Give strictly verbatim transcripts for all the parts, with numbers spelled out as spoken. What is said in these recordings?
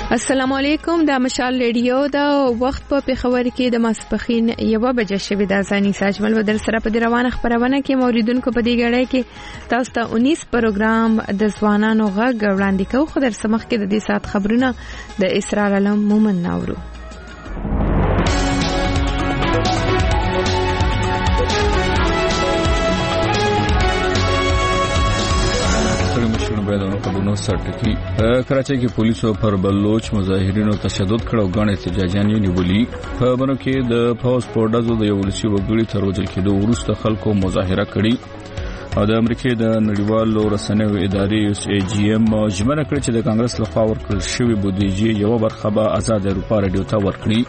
السلام علیکم، د مشال ریډیو دا وخت په پیښور کې د ماسپخین یوه بجه شوې ده. ځاني ساجمل و در سره په دې روانه خبرونه کې موریدونکو په دې غړې کې تاسو ته انیس پروګرام د ځوانانو غږ وړاندې کوو. خو در سمخ کې د دې سات خبرونه د اسرار علم مومن ناورو. خبرونو سرټکی کراچۍ کې پولیسو پر بلوچ مظاهرینو تشدد کړو، غاڼې احتجاجیان یې نیولي. په بنو کې د پاوس پورډازو د یو ولسي وګړي تر وژل کېدو وروسته خلکو مظاهره کړې او د امریکای د نړیوالو رسنیو ادارې یو اس ای جی ایم ژمنه کړې چې د کانګرس لخوا ورکړل شوې بودیجې یو برخه به آزاد اروپا رادیو ته ورکړي.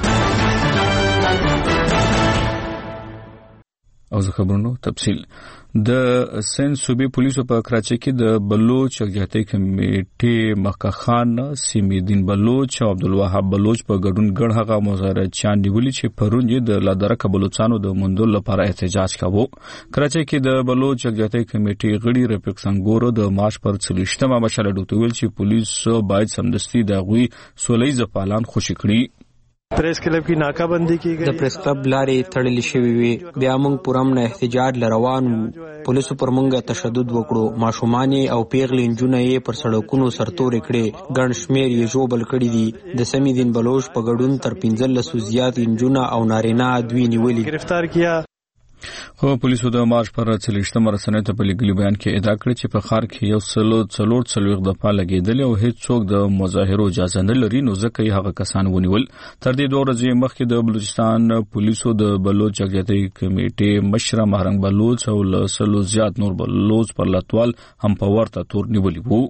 او زه خبرونو تفصیل د سند صوبې پولیسو په کراچۍ کې د بلوچ یکجهتۍ کمیټې مکه خان، سیمې الدین بلوچ او عبدالوهاب بلوچ په ګډون ګڼ هغه مظاهرچیان نیولي چې پرون یې د لادرکه بلوچستانو د موندلو لپاره احتجاج کاوه. کراچۍ کې د بلوچ یکجهتۍ کمیټې غړي رفیق سنگورو د مارچ پر څلوېښتمه مشعل ډوته ویل چې پولیسو باید سمدستي د هغوی سوله ییز فعالان خوشي کړي. پریس کلب کی ناکابندی کی گئی، د پریس کلب لارې تړلې شوې وي. بیا موږ پرامن احتجاج لروان وو. پولیسو پر موږ تشدد وکړو، ماشومان او پیغلې نجونه یې پر سړکونو سرتورې کړې، ګڼ شمېر یې ژوبل کړي دي. د سیمې الدین بلوچ په ګډون تر پنځلسو زیات نجونه او نارینه دوی نیولي گرفتار کیا. خو پولیسو د مارچ پر څلوېښتمه رسنیو ته په لیکلي بیان کې ادعا کړې چې په ښار کې یو سلو څلور څلوېښت دفعه لګېدلې او هیڅ څوک د مظاهرو اجازه نه لري، نو ځکه یې هغه کسان ونیول. تر دې دوه ورځې مخکې د بلوچستان پولیسو د بلوچ یکجهتۍ کمیټې مشره مهرنګ بلوچ او له سلو زیات نور بلوچ پر لاتوال هم په ورته تور نیولي وو.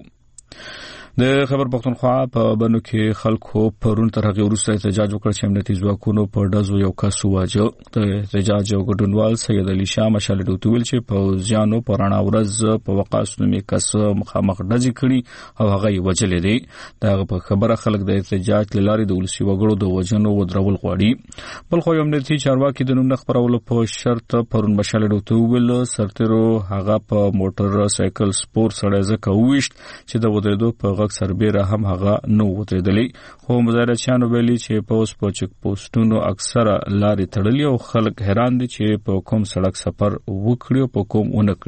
د خبر پښتونخوا په بنو کې خلکو پرون تر هغه وروسته احتجاج وکړ چې امنیتي ځواکونو په ډزو یو کس وواژه. د احتجاج یو ګډونوال سید علي شاه مشعل ډوته ویل چې پوځیانو په رڼا ورځ په وقاص نومي کس مخامخ ډزې کړي او هغه یې وژلی دی. دغه په خبره خلک د احتجاج له لارې د ولسي وګړو د وژنو ودرول غواړي. بل خو امنیتي چارواکي د نوم نه خپرولو په شرط پرون مشعل ډوته ویل سرتیرو هغه په موټر سایکل سپور سړی ځکه وویشت چې د ودرېدو په سربیره هم هغه نو وترېدلی. خو مظاهرچیانو ویلي چې په اوس په چک پوسټونو اکثره لارې تړلي او خلک حیران دي چې په کوم سړک سفر وکړي او په کوم ونه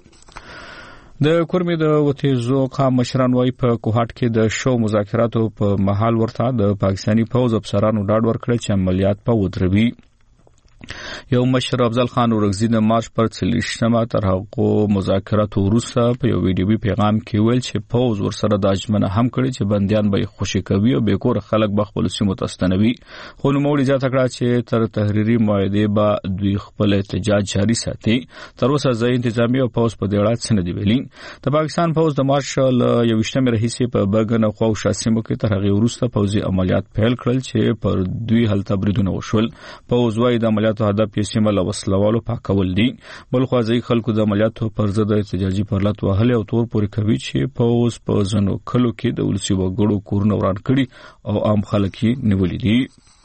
کړي. د کورمې د وتیزو قام مشران وايي په کوهاټ کې د شو مذاکراتو په محل ورته د پاکستاني پوځ افسرانو ډاډ ورکړ چې عملیات په ودروي. یو مشر افضل خان ورغزي د مارچ پر څلوېښتمه تر هغو مذاکراتو وروسته په یو ویډیوي پیغام کې ویل چې پوځ ورسره د ژمنه هم کړې چې بندیان به خوشي کوي او بېکوره خلک به خپلو سیمو ته ستنوي. خو نوموړي زیاته کړه چې تر تحریري معاهدې به دوی خپل احتجاج جاري ساتي. تر اوسه ځایي انتظامیه او پوځ په دې اړه څه نه دي ویلي. د پاکستان پوځ د مارچ له یوویشتمې راهیسې په بګن او خواوشا سیمو کې تر هغې وروسته پوځي عملیات پیل کړل چې پر دوی هلته بریدونه وشول. پوځ وايي د عملیاتو هدف یې سیمه له وسلوالو پاکول دي. بل خو ځایي خلکو د عملیاتو پر ضد احتجاجي پرلط وهلې او تور پورې کوي چې پوځ په ځینو کلو کې د ولسي وګړو کورونه وران کړي او عام خلک یې نیولي دي.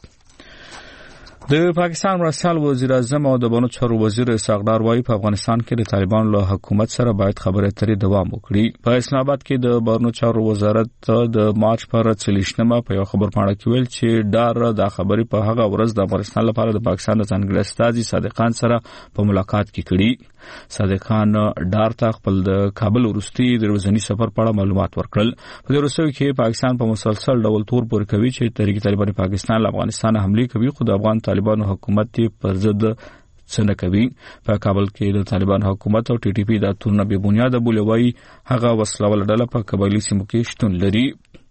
د پاکستان مرستیال وزیر اعظم او د بنو چارو وزیر اسحاق ډار وايي په افغانستان کې د طالبانو له حکومت سره باید خبرې اترې دوام وکړي. په اسلام آباد کې د بنو چارو وزارت د مارچ پر څلوېښتمه په یو خبر پاڼه کې ویل چې ډار دا خبرې په هغه ورځ د افغانستان لپاره د پاکستان د ځانګړي استازي صادق خان سره په ملاقات کې کړي. صادق خان ډار ته خپل د کابل وروستي د ورځني سفر په اړه معلومات ورکړل. په دې وروستیو کې پاکستان په مسلسل ډول تور پورې کوي چې تحریک طالبان پاکستان له افغانستان حملې کوي، خو د افغان طالبانو حکومت یې پر ضد څه نه کوي. په کابل کې د طالبان حکومت او ټي ټي پی د تورونه بې بنیاده بولي، وايي هغه وسلواله ډله په قبایلي سیمو کې شتون لري.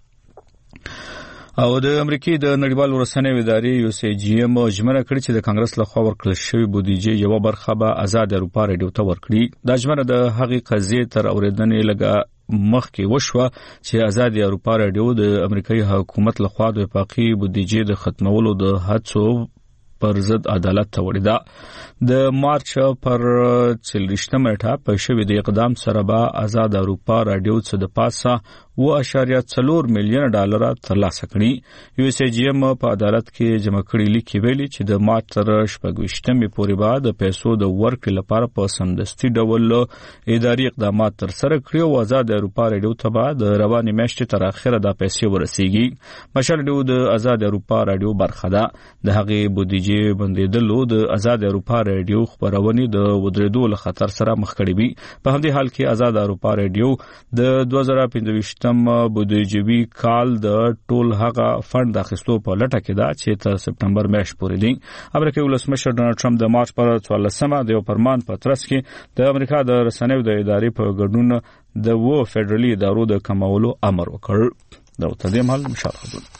او د امریکای د نړیوالو رسنیو ادارې یو اس ای جی ایم ژمنه کړې چې د کانګرس لخوا ورکړل شوې بودیجې یوه برخه به آزاد اروپا رادیو ته ورکړي. دا ژمنه د هغې قضیې تر اورېدنې لږه مخکې وشوه چې آزاد اروپا رادیو د امریکایي حکومت لخوا د وفاقي بودیجې د ختمولو د هڅو پر ضد عدالت ته وړي ده د مارچ پر څلوېښتمه نیټه په شوي د اقدام سره به آزاد اروپا رادیو څخه د پاسه و اشاریه څلور میلیون ډالر ترلاسه کړي. یو اس ای جی ام په عدالت کې جمع کړي لیکي ویلي چې د مارچ تر شپږویشتمې پورې به د پیسو د ورکړې لپاره په سمدستي ډول اداري اقدامات تر سره کړي او آزاد اروپا رادیو ته به د روانې میاشتې تر اخره د پیسې ورسیږي. مشال رادیو د آزاد اروپا رادیو برخه ده. د هغې بودیجې بندیدلو د آزاد اروپا رادیو خبرونې د ودرېدو له خطر سره مخ کړي وي. په همدې حال کې آزاد اروپا رادیو د دوه زره پنځه بودیجوي کال د ټول هغه فند اخیستو په لټه کې ده چې تر سپتمبر میاشت پورې دي. امریکایي ولسمشر ډونالډ ټرمپ د مارچ پر څوارلسمه د یو فرمان په ترڅ کې د امریکا د رسنیو د ادارې په ګډون د وو فدرالي ادارو د کمولو امر وکړ. دا تر دې مهال مشال خبرونه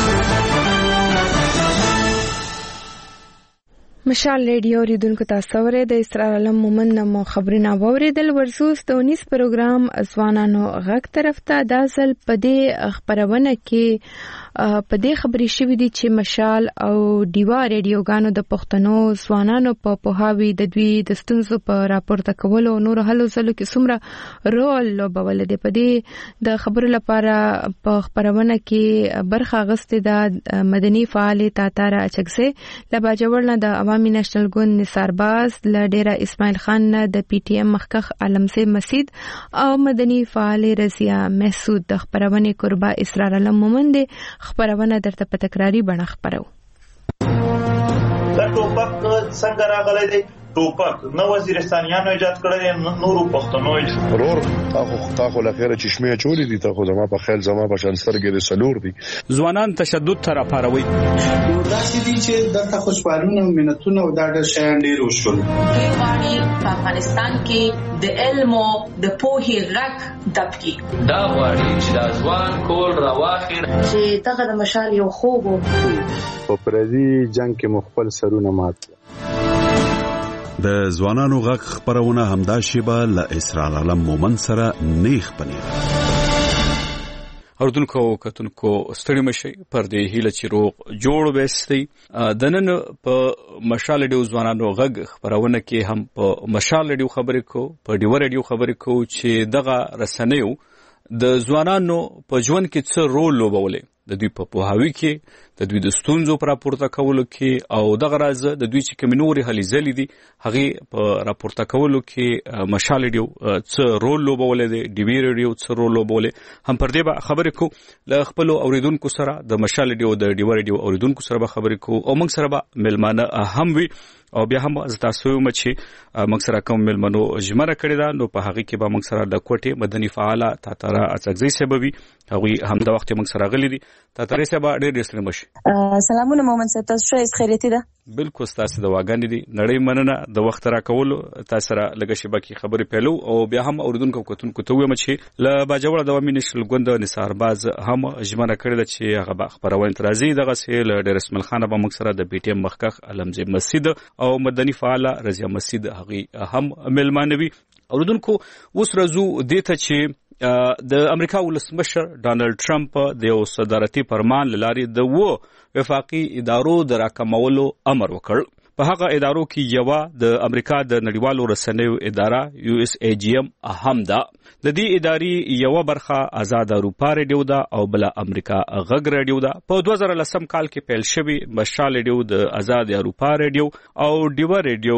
مشال ریډیو ریډونکو تاسو ورې د اسرار علم مومن نو خبرونه اوریدل. ورسوس د اونیس پروګرام ځوانانو غږ طرف ته د ځل پدې خبرونه کې پدې خبرې شوې دي چې مشال او ډیوا ریډیوګانو د پښتنو ځوانانو په پوهاوي د دوی د ستونزو په راپورته کولو او نور هلو ځلو کې څومره رول لوبول دي. پدې د خبرو لپاره په خبرونه کې برخه اخیستې ده مدني فعال تاتار اچکسه لباجوړ نه د عوامي نېشنل ګوند نثار باز ل ډیره اسماعیل خان نه د پی ټی ایم مخکخ علمسه مسجد او مدني فعال رضیا محسود د خبرونه قربا اسرار علم مومن دي. خبرونه درته په تکراری بڼه خبرو. دا ټوپک څنګه راغلی دی؟ ټوپک نو وزیرستانیانو ایجاد کړی، نورو پښتنو ورور تاخو تاخو لخيره چشمه چوری دي تاخو زما په خیال زما په شان سرګې د سلور دي. ځوانان تشدد تر پاروي دا چې دي چې د خوشحالونه منتونه او دا د شیان ډیر وشول. غواړي په افغانستان کې د علم او د پوهې غږ دبکی. دا غواړي چې د ځوان کول راواخیر چې دغه د مشال یو خوب په پردي جنگ کې مخبل سرونه مات. د ځوانانو غږ خبرونه همدا شیبه له اسرار علم مومن سره نیخ پنیره. اردوونکو کتونکو ستړي مشي پر دې هیله چې روغ جوړ وستي. د نن په مشال ډیو ځوانانو غږ خبرونه کې هم په مشال ډیو خبرې کو په ډیو ډیو خبرې کو چې دغه رسنیو د ځوانانو په ژوند کې څه رول لوبولې، د دوی په پوهاوي کې، د دوی د ستونزو پر راپورته کولو کې او دغه راز د دوی چې کوم نورې هلې ځلې دي هغه په راپورته کولو کې مشال ډیو څه رول لوبولې دي، ډیوی ریډیو څه رول لوبولې. هم پر دې به خبرې کو له خپل اوریدونکو سره، د مشال ډیو د ډیو ریډیو اوریدونکو سره به خبرې کو او موږ سره به ملمانه هم وي او بیا هم تاسو یو مچ موږ سره کوم ملمنو جمره کړی دا نو په هغه کې به موږ سره د کوټې مدني فعال تاترا اڅګزي سببي هغه هم د وخت موږ سره غلي دي. تاترې سبا ډېر ډېر سلام شي. سلامونه مومن صاحب، تاسو ښه خیریت ده؟ بالکل تاسو د واګانې دي نړۍ مننه د وخت را کول. تاسو سره لږه شی باقي خبرې پیلو او بیا هم اوریدونکو کتونکو ته وایم چې ل باجوړ د عوامي نېشنل ګوند نثار باز هم جمعنه کړی ده چې هغه به خبرونه ترازی دغه سیل ډېر اسماعیل خان به موږ سره د پی ټی ایم مخکخ علمزه مسجد او مدني فعال رضیا مسجد هغه هم ملمانوي. اوریدونکو اوس رزو دته چې د امریکا ولسمشر ډونالد ټرمپ د یو صدارتي فرمان لاري د وو وفاقي ادارو د راکمولو امر وکړ. په هغه ادارو کې یو د امریکا د نړیوالو رسنیو اداره یو اس ای جی ام اهم ده. د دې ادارې یو برخه آزاد اروپا ریډیو ده او بل امریکا غږ ریډیو ده. په دوه زره لسم کال کې پیل شوی مشال ریډیو د آزاد اروپا ریډیو او ډیوا ریډیو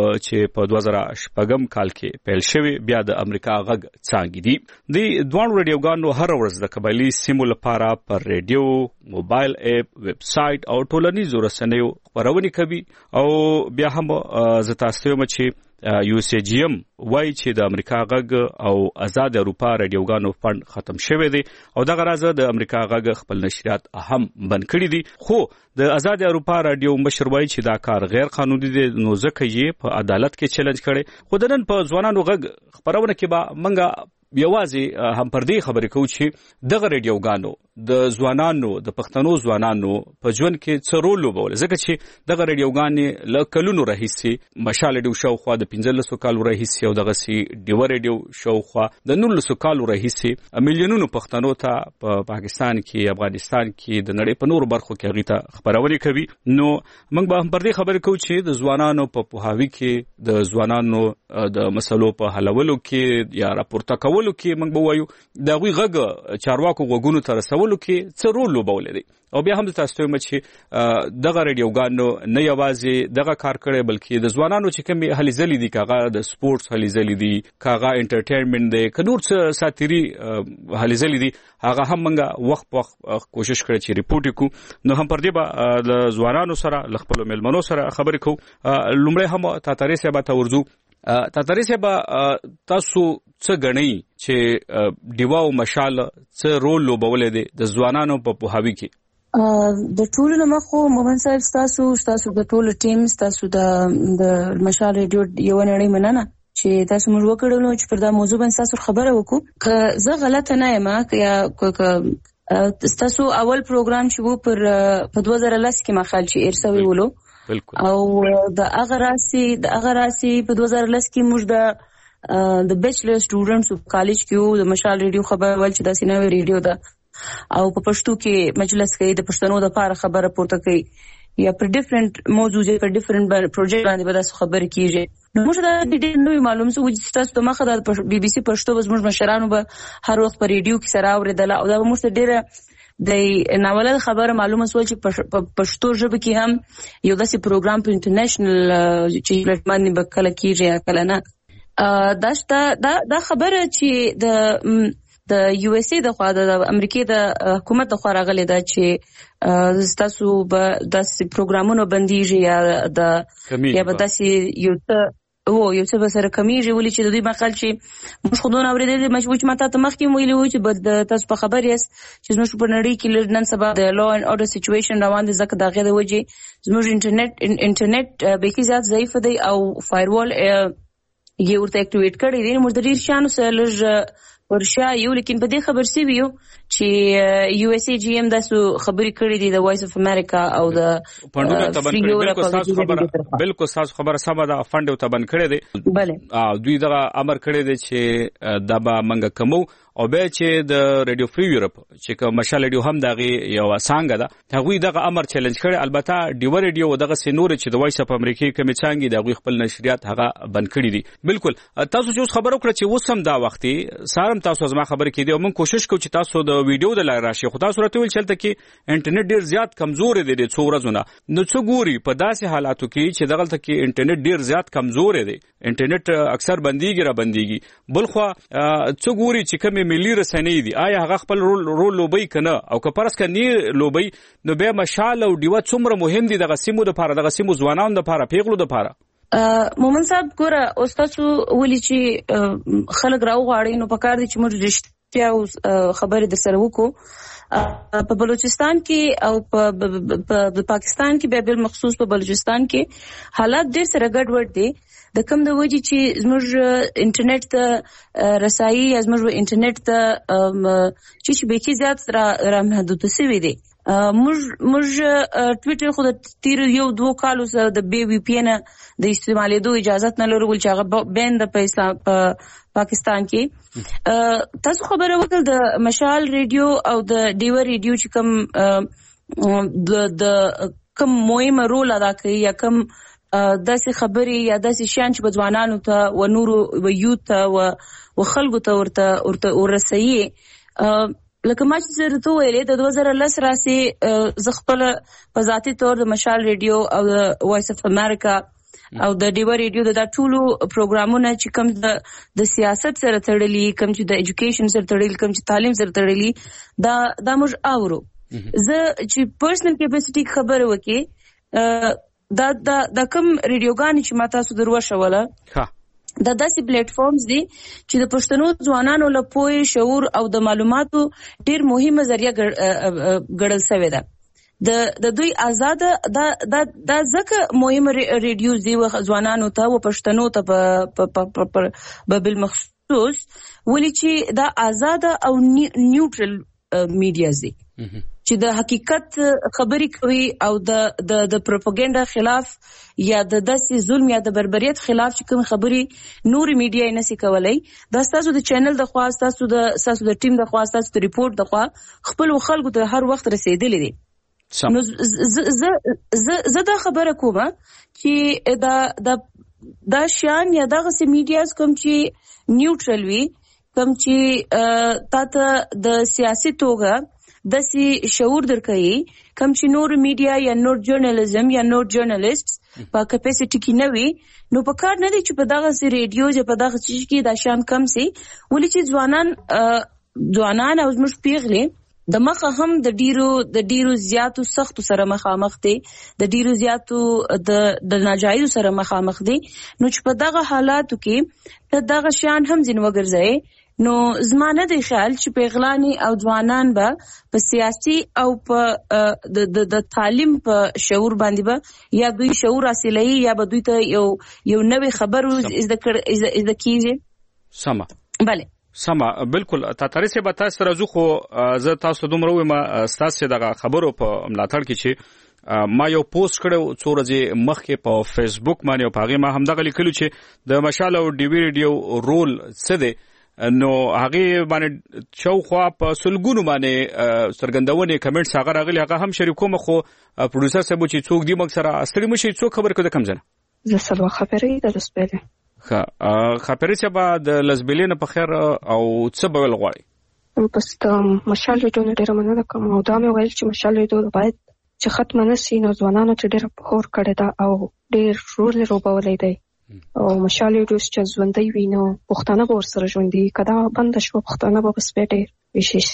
چې په دوه زره شپږم کال کې پیل شوی بیا د امریکا غږ څنګه دي. د دوه ریډیوګانو هر ورځ د قبایلی سیمو لپاره پر ریډیو، موبایل اپ، ویب سټ او ټولنیزو رسنیو خبرونه کوي او بیا هم زتا ستوم چې یو سی جی ام وای چې د امریکا غږ او آزاد اروپا رادیوګانو فند ختم شوی دی او دغه راز د امریکا غږ خپل نشریات اهم بند کړی دي. خو د آزاد اروپا رادیو مشر وای چې دا کار غیر قانوني دی نو ځکه یې په عدالت کې چیلنج کړي. خو د نن په ځوانانو غږ خبرونه کې به منګه یوازې هم پر دې خبرې کوو چې دغه ریډیوګانو د ځوانانو د پښتنو ځوانانو په ژوند کې څه رول لوبول ځکه چې دغه ریډیوګانې له کلونو راهیسې مشال ریډیو شاوخوا د پنځلسو کالو راهیسې او دغه سي ډیو ریډیو شاوخوا د نولسو کالو راهیسې میلیونونو پښتنو ته په پاکستان کې افغانستان کې د نړۍ په نورو برخو کې هغه ته خبرونه کوي. نو موږ به هم پر دې خبرې کوو چې د ځوانانو په پوهاوي کې د ځوانانو د مسلو په حلولو کې یا راپورته کولو کې موږ به وایو د غوي غږ چارواکو غوګونو ته رسولو کې څه رول لوبول دي. او بیا هم د تاسو ته چې دغه ریډیوګانو نه یوازې دغه کار کړي بلکې د ځوانانو چې کوم هلي ځلې دي کاغه د سپورتس هلي ځلې دي کاغه انټرټینمنت دي کنور څه ساتيري هلي ځلې دي هغه هم موږ وخت وخت کوشش کړی چې ریپورت وکړو. نو هم پر دې به د ځوانانو سره ل خپل ملمنو سره خبرې کوو. لومړی هم تاتاري صاحب ته ورځو. تاتاري صاحب تاسو څه غنئ چې دیوا او مشال څه رول لوبول دي د ځوانانو په پوهاوي کې؟ د ټولو نمخو مومن صاحب تاسو تاسو د ټولو ټیم تاسو د د مشال ریډیو یو نړۍ مننه چې تاسو موږ وکړو چې پر دا موضوع باندې تاسو خبره وکړو. که زه غلطه نه یم یا تاسو اول پروګرام چې وو پر په دوه زره لس کې مخال چې ارسوي ولو او د هغه راسي د هغه راسي په دوه زره لس کې موږ د د بیچلر سټوډنټس په کالج کې د مشال ریډیو خبر ول چې د سینوي ریډیو ده او په پښتو کې مجلس کوي د پښتنو د لپاره خبره پورته کوي یا پر ډیفرنٹ موضوع پر ډیفرنٹ پروجیکټ باندې به تاسو خبرې کیږي. نو موږ دا د دې نوې معلومه سو چې تاسو ته مخه د بي بي سي پښتو زموږ مشرانو به هر وخت پر ریډیو کې سره اوریدل او دا موږ ته ډیره د ناوله خبره معلومه سو چې پښتو ژبه کې هم یو داسې پروګرام په انټرنیشنل چې پلیټفارم باندې کله کیږي کله نه. دا دا دا خبره چې د د یو اس ای د خوا د امریکای د حکومت د خوا راغلي دا چې تاسو به داسې پروګرامونه بنديږي یا د یا به داسې یو څه وو یو څه به سره کمیږي ولې چې د دوی مقال چې موږ خودونه اورېدل مشوچ ماته ته مخکې ویلي وو چې بد تاسو په خبر یاست چې موږ په نړۍ کې نن سبا د لا اینډ اورډر سچويشن روان دي ځکه دا غیر وجه زموږ انټرنیټ انټرنیټ به کې زیات ضعیف دی او فایروال یې ورته اکټیویټ کړی دی. موږ د ډیر شانو سره لږ ورشا یو لیکن په دې خبر سی ویو چې یو اس ای جی ام داسو خبري کړې دي د وایس اف امریکا او د فندونو تبن کړي بالکل تاسو خبره بالکل تاسو خبره سم ده فند تبن کړي دي بله دوی دا امر کړی دی چې دا به منګه کومو او به چې د ریډیو فری یورپ چې کوم مشال ریډیو هم دغه یو څنګه ده هغه دغه امر چیلنج کړي. البته ډیو ریډیو دغه سينور چې د وایس اف امریکا کوم څنګه دغه خپل نشریات هغه بند کړي دي. بالکل تاسو چې خبرو کړی چې وسم دا وختي سارم تاسو زما خبر کې دی او موږ کوشش کوو چې تاسو د ویډیو د لای راشي خو تاسو راته ویل چلته کې انټرنیټ ډیر زیات کمزور دی د څو ورځې نه نو څو ګوري په داسې حالاتو کې چې دغه ته کې انټرنیټ ډیر زیات کمزور دی انټرنیټ اکثر بنديږي را بنديږي بلخو څو ګوري چې کوم ملي رسنۍ دي آیا هغه خپل رول لوبي کنه او که پرس کني لوبي نو به مشال او دیو څومره مهم دي دغه سیمو د لپاره دغه سیمو ځوانانو د لپاره پیغلو د لپاره. مومن صاحب ګوره استاد ولي چې خلک راوغاړي نو پکار دي چې موږ رښتیا خبرې در سره وکړو. په بلوچستان کې او په پاکستان کې به بل مخصوص په بلوچستان کې حالات ډېر سره ګډوډ دي د کوم د وجې چې زموږ انټرنیټ ته رسایي یا زموږ انټرنیټ ته چې به کې زیات را محدود شوی دی. موږ موږ ټویټر خو د تیر یو دوه کالو سره د بي وی پی ان د استعمالېدو اجازه نه لرو چې هغه بین د اسلام په پاکستان کې. تاسو خبره وکړه د مشال ریډیو او د ډیو ریډیو چې کوم د کوم مهمه رول ادا کوي یا کوم داسې خبرې یا داسې شان چې ځوانانو ته و نورو و یوت ته و خلکو ته ورته ورته ورسوي. لکه ما چې زه ته ویلې د دوه زره لس راسي زه خپل په ذاتي تور د مشال ریډیو او د وایس اف امریکا او د ډیو ریډیو د ټولو پروګرامونه چې کوم د د سیاست سره تړلي کوم چې د ایجوکیشن سره تړلي کوم چې تعلیم سره تړلي دا دا موږ اورو. زه چې پرسنل کیپاسټي خبره وکي دا دا د کوم ریډیوګان چې ما تاسو دروښوله دا داسې پلیټ فارمز دي چې د پښتنو ځوانانو له پوهې شعور او د معلوماتو ډیر مهمه ذریعہ ګڼل شوې ده. د د دوی آزاد دا دا دا ځکه مهمه ریډیو دی و ځوانانو ته او پښتنو ته په بالمخصوص ولې چې دا آزاد او نیوټرل میډیاز دي چې د حقیقت خبرې کوي او د د د پروپاګاندا خلاف یا د داسې ظلم یا د بربریت خلاف چې کوم خبرې نور میډیا یې نشي کولای. دا تاسو د چینل د خوا تاسو د تاسو د ټیم د خوا تاسو د ریپورت د خوا خپل خلکو ته هر وخت رسیدلې دي. نو ز ز دا خبره کومه چې دا د دا شان یا دغه سي میډیاز کوم چې نیوټرل وي، کوم چې تاسو د سیاسي توګه د سي شعور درکې، کوم چې نور میډیا یا نور جرنالیزم یا نور جرنالیسټ په کیپاسټي کې نه وي، نو په کار نه دي چې په دغه سي ریډیو چې په دغه چیز کې دا شان کم سي. ولې چې ځوانان ځوانان او زموږ پیغلې د مخه هم د ډیرو د ډیرو زیاتو سختو سره مخامخ دي، د ډیرو زیاتو د د ناجایز سره مخامخ دي. نو چې په دغه حالاتو کې ته دغه شان هم ځین وګرځي، نو زمانه د خیال چې پیغلانی او ځوانان به په سیاسي او په د د تعلیم په شعور باندې به یا دوی شعور حاصلوي یا به دوی ته یو یو نوې خبرو از د از د کیږي. سما bale سما بالکل تا تاریخ به تاسو راځو خو زه تاسو دومره وایم تاسو دغه خبرو په ملاتړ کې چې ما یو پوسټ کړو څو ورځې مخکې په فیسبوک باندې او په هغه ما هم دغه لیکلو چې د مشال او ډي وی ریډیو رول څه دی، نو هغه باندې چوخوا په سلګونو باندې سرګندونه کمنټس هغه راغلي، هغه هم شریکوم. خو پروډوسر صاحب چې څوک دی موږ سره استړي مشي څوک خبر کړه کم ځنه زه سلوا خبرې د لسبله ها خبرې چې به د لسبلینه په خیر او څه به غواړي. پس د مشال ریډیو ډیره مننه کوم او دا مې ویل چې مشال ریډیو باید چې ختم نه شي، نو ځوانانو ته ډیره پور کړی دا او ډیر رول روبولې دی او مشال ریډیو چې ژوندۍ وي نو پښتانه به ورسره ژوندۍ کدا بند شو پښتانه به بس ډیر وشي.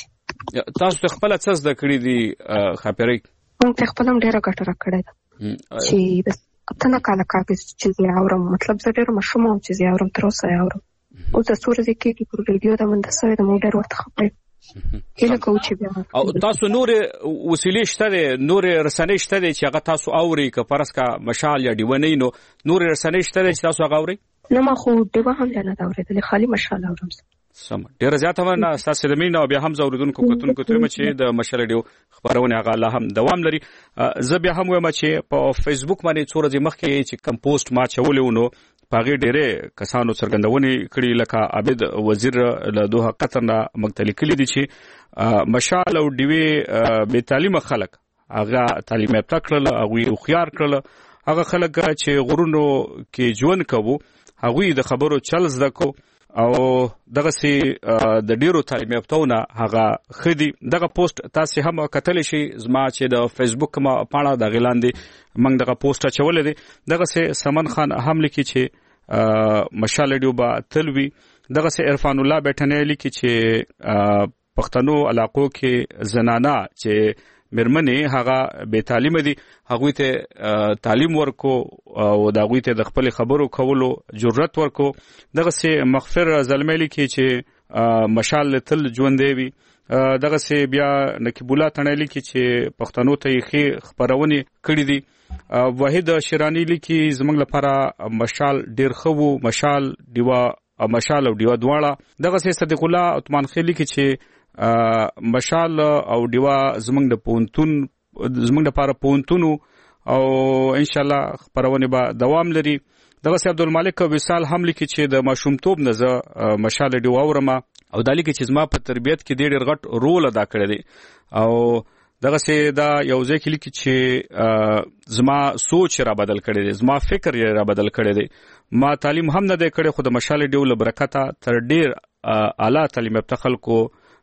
تاسو خپل څه زده کړی دي خبرې؟ موږ خپل هم ډیره ګټه راکړې ده چې اتنه کاله کاږي چې زه اورم، مطلب زه ډېر مشوم او چې زه اورم تر اوسه اورم. او د سورې کې په ریډیو د مندسوي د موډر ورته خبرې کله کوم چې بیا او تاسو نور وسیلې شته، نور رسنۍ شته چې هغه تاسو اوري که پرس کا مشال یا دیونه نو نور رسنۍ شته چې تاسو هغه اوري؟ نه ما خو دیوه هم نه دا اورېدل، خالي مشال اورم. سم ډیر زیاته ونه تاسو د مين او بیا هم زوردونکو کوتونکو ته چې د مشال ډیو خبرونه هغه لا هم دوام لري. زه بیا هم وایم چې په فیسبوک باندې څو ورځې مخکې چې کم پوسټ ما چولې ونو پاغي ډېرې کسانو څرګندونې کړي، لکه عابد وزیر له دوه قطر نه مختلف کلی دي چې مشال او ډیوی به تعلیم خلک هغه تعلیم یافته کړل، هغه خيار کړل، هغه خلک چې غرونو کې ژوند کوي هغه د خبرو چل زده کو او دغه سي د ډیرو تعلیم یافتهونه هغه خدي. دغه پوسټ تاسو هم کتل شي زما چې د فیسبوک ما پاڼه د غلاندې موږ دغه پوسټ چولې دي. دغه سي سمن خان هم لیکي چې مشال ډیو با تلوي، دغه سي عرفان الله بیٹنه لیکي چې پښتنو علاقو کې زنانه چې مرمنې هغه به تعلیم دي، هغه ته تعلیم ورکو او دا غوي ته د خپل خبرو کولو جرأت ورکو. دغه سي مغفر زلمېلی کې چې مشال تل ژوندې وي. دغه سي بیا نقیب الله تنلی کې چې پښتنو ته یې خبرونه کړې دي. واحد شیرانی لیکي زمنګ لپاره مشال ډیر خو مشال دیوا مشال او دیوا دواړه. دغه سي صدیق الله عثمان خیلی کې چې مشال او دیوا زمنګ د پونتون زمنګ لپاره پونتونو او ان شاء الله خبرونه به دوام لري. دغه سي عبدالمالک وصال هم لیکي چې د ماشومتوب نه مشال دیوا ورما او د لیکي چې زما په تربيت کې ډېر غټ رول ادا کړی دی او دغه سي دا یو ځکه لیکي چې زما سوچ را بدل کړی دی، زما فکر را بدل کړی دی. ما تعلیم هم نه دی کړی خو د مشال دیو له برکته تر ډېر اعلی تعلیم یافته خلکو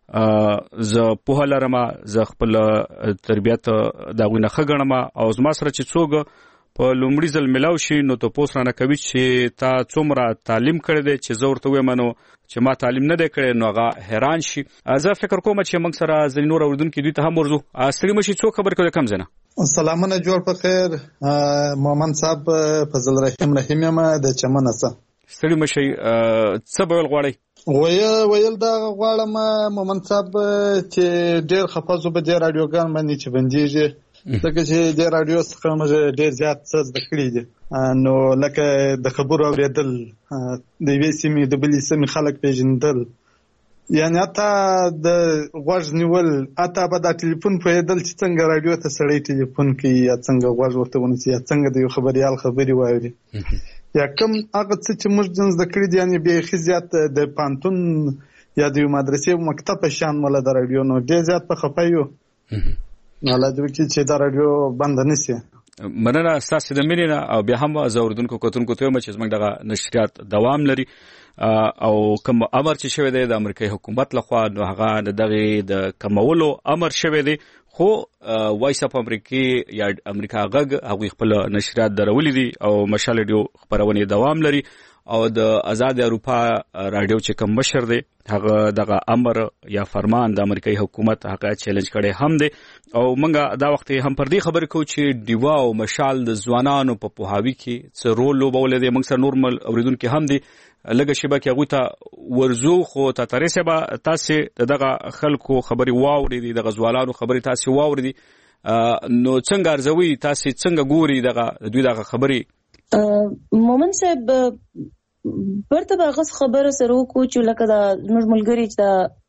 ز په لرمه ز خپل تربيت داغونه خګنمه او زما سره چې څوګ په لومړي ځل ملاو شي نو ته پوسټرانه کوي چې تا څومره تعلیم کړی دی چې زه ورته وایم نو چې ما تعلیم نه دی کړی نو هغه حیران شي. زه فکر کوم چې موږ سره ځینې نور اوردونکو دوی ته هم ورزو استری مشي څو خبر کوي کم زنه. سلامونه جوړ په خیر مومن صاحب فضل رحیم رحیم یم د چمن اسه استری مشي څه بول غواړي ویل ویل دا غواړم مومن صاحب چې ډېر خفازو به د رادیوګان باندې چې بنديږي ځکه چې د رادیو څخه موږ ډېر زیات څه زده کړي دي نو لکه د خبرو اوریدل د وې سیمې د بلې سیمې خلک پیژندل یعنی اته د غوږ نیول اته به د ټلیفون په یدل چې څنګه رادیو ته سړی ټلیفون کوي یا څنګه غوږ ورته ونیسي یا څنګه د یو خبريال خبري واوري یا کوم هغه څه چې موږ جنس د کړی دي یعنی به خزيات د پانتون یا د مدرسې مکتب په شان ولا د رادیو نو ډېر زیات په خپایو نو لا دوی چې د رادیو بند نشي مننه تاسو د مینه او بیا هم زوردونکو کتونکو ته مچ زمنګ دغه نشریات دوام لري او کوم امر چې شوی دی د امریکای حکومت لخوا نو هغه دغه د کمولو امر شوی دی خو وایس اپ امریکای یا امریکا غږ هغه خپل نشریات درولې دي او مشال ریډیو خبرونه دوام لري او د آزاد اروپا رادیو چې کوم مشر دی هغه دغه امر یا فرمان د امریکایي حکومت هغه چیلنج کړي هم دی او موږ دا وخت هم پر دې خبرې کوو چې دیوا او مشال د ځوانانو په پوهاوي کې څه رول لوبول دي موږ سره نورمال اوریدونکو هم دي لږه شیبه کې هغه ته ورزو خو ته ترسه به تاسو دغه خلکو خبري واوري دي دغه ځوانانو خبري تاسو واوري دي نو څنګه ارزوي تاسو څنګه ګوري دغه دوی دغه خبري مومن صاحب برته باغ خبره سره کو چې لکه دا نور ملګری چې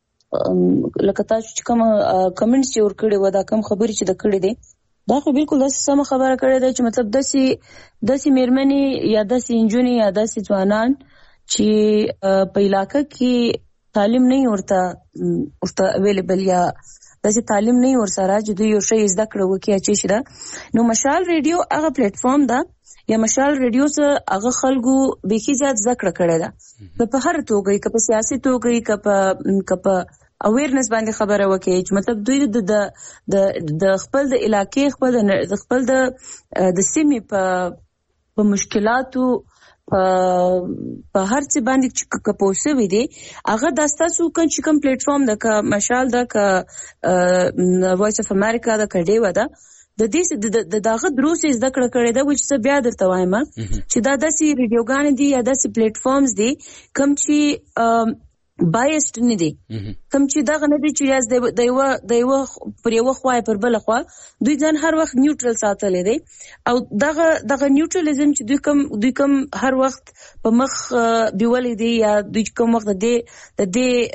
دا لکه تاسو چې کوم کمنټس ور کړی و دا کوم خبري چې د کړی دي دا خو بالکل د سم خبره کړی دی چې مطلب داسي داسي میرمنې یا داسي انجونی یا داسي ځوانان چې په علاقې کې تعلیم نه ورته ورته اویلیبل یا داسې تعلیم نه ورسره چې دوی یو شی زده کړو کې چې شي نو مشال ریډیو هغه پلیټ فارم ده یا مشال ریډیو څخه هغه خلکو به کې زیات زده کړه کړې ده په هر توګه کې په سیاسي توګه کې په کپ اویرنس باندې خبره وکړي چې مطلب دوی د د د خپل د علاقې خپل د خپل د د سیمې په په مشکلاتو په په هر څه باندې چې کپوسه وي دي هغه د تاسو کوم چې کوم پلیټ فارم د ک مشال د ک وایس اف امریکا د کډي ودا د دې د دغه دروس زده کړه کړې ده چې بیا درته وایم چې دا داسې ریډیوګان دي یا داسې پلیټ فارمز دي کوم چې بایسټ نه دي کوم چې دغه نه دي چې د یو د یو پر یو خوا پر بل خوا دوی ځان هر وخت نیوټرل ساتلې دي او دغه دغه نیوټرالېزم چې دوی کوم دوی کوم هر وخت په مخ بیولې دي یا دوی کوم وخت د د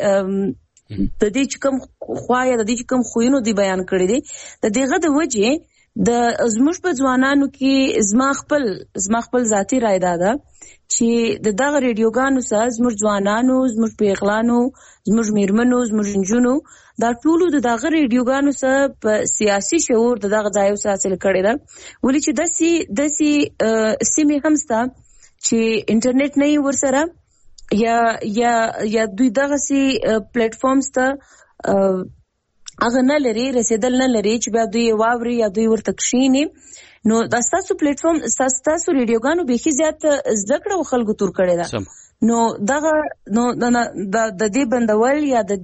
د دې چې کوم خوا یا د دې کوم خوینو دی بیان کړی دي د دغه د وجه د زموږ په ځوانانو کې زما خپل زما خپل ذاتی رائے ده چې د دغه ریډیوګانو سره زموږ ځوانانو زموږ پیغلانو زموږ میرمنو زموږ انجونو دا ټول د دغه ریډیوګانو سره په سیاسي شعور د دغه ځای سره حاصل کړي ده ولې چې داسي داسي سیمه هم ستا چې انټرنیټ نه ورسره یا یا یا دوی دغه سي پلیټ فارمز ته هغه نه لري رسیدل نه لري چې بیا دوی واوري یا دوی ورته کښینی نو دا تاسو پلیټ فارم تاسو ریډیوګانو به کې زیات زده کړو خلکو تور کړي ده نو دغه نو د دې بندول یا د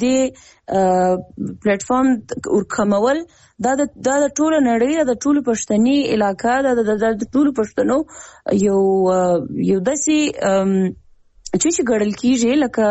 دې پلیټ فارم ورکمول دا د د ټولو نړۍ د ټولو پښتني علاقې د د ټولو پښتنو یو یو داسي چې چې ګړل کیږي لکه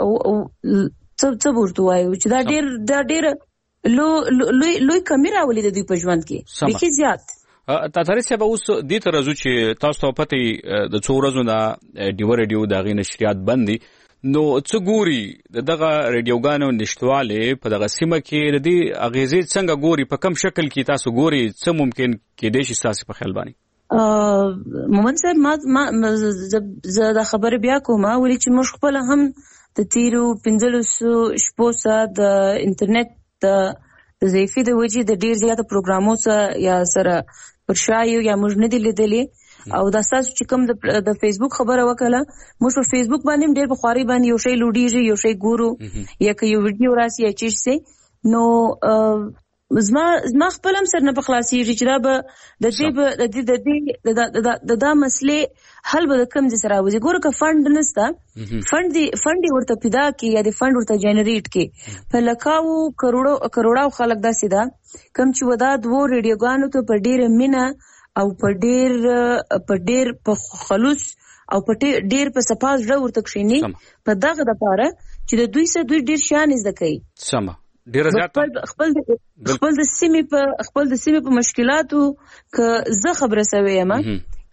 څه څه ورته وایو چې دا ډېر دا ډېر لو لوی لوی کمیره ولې د دوی په ژوند کې به کې زیات تا ترڅه به اوس د تر ازو چې تاسو ته پته د څو ورځو نه ډیو ریډیو دغه نشریات بندي نو څه ګوري دغه ریډیوګانو نشټواله په دغه سیمه کې د دې اغیزې څنګه ګوري په کوم شکل کې تاسو ګوري څه ممکن کې د شي تاسو په خیال باندې مومن صاحب ما زه دا خبر بیا کومه ولې چې موږ خپل هم د تیرو پنځلسو شپو سره د انټرنیټ د ضعیفي د وجې د ډیر زیاته پروګرامو سره یا سره پر شایو یا موږ نه دي لیدلې او دا تاسو چې کوم د فیسبوک خبره وکړه موږ په فیسبوک باندې ډیر په خواري باندې یو شی لوډیږي یو شی ګورو یا که یو ویډیو راسي یا چی څه نو زما زما خپل هم سر نه بخلاصيږي چې دا به د دې د دې د دې د دا مسلې حل به کوم ځای سره وځي ګوره که فند نسته فند دی فند ورته پیدا کی یا د فند ورته جنریټ کی په لکاو کروڑو کروڑو خلک داسې ده کم چې ودا دوه ریډیوګانو ته په ډیر مینا او په ډیر په ډیر په خلوص او په ډیر په سپاس ډور ورته کښینی په دغه د پاره چې د دوی سره دوی ډیر شان زده کوي سم ډیر زیات خپل خپل د سیمې په خپل د سیمې په مشکلاتو ک زه خبره سوي یم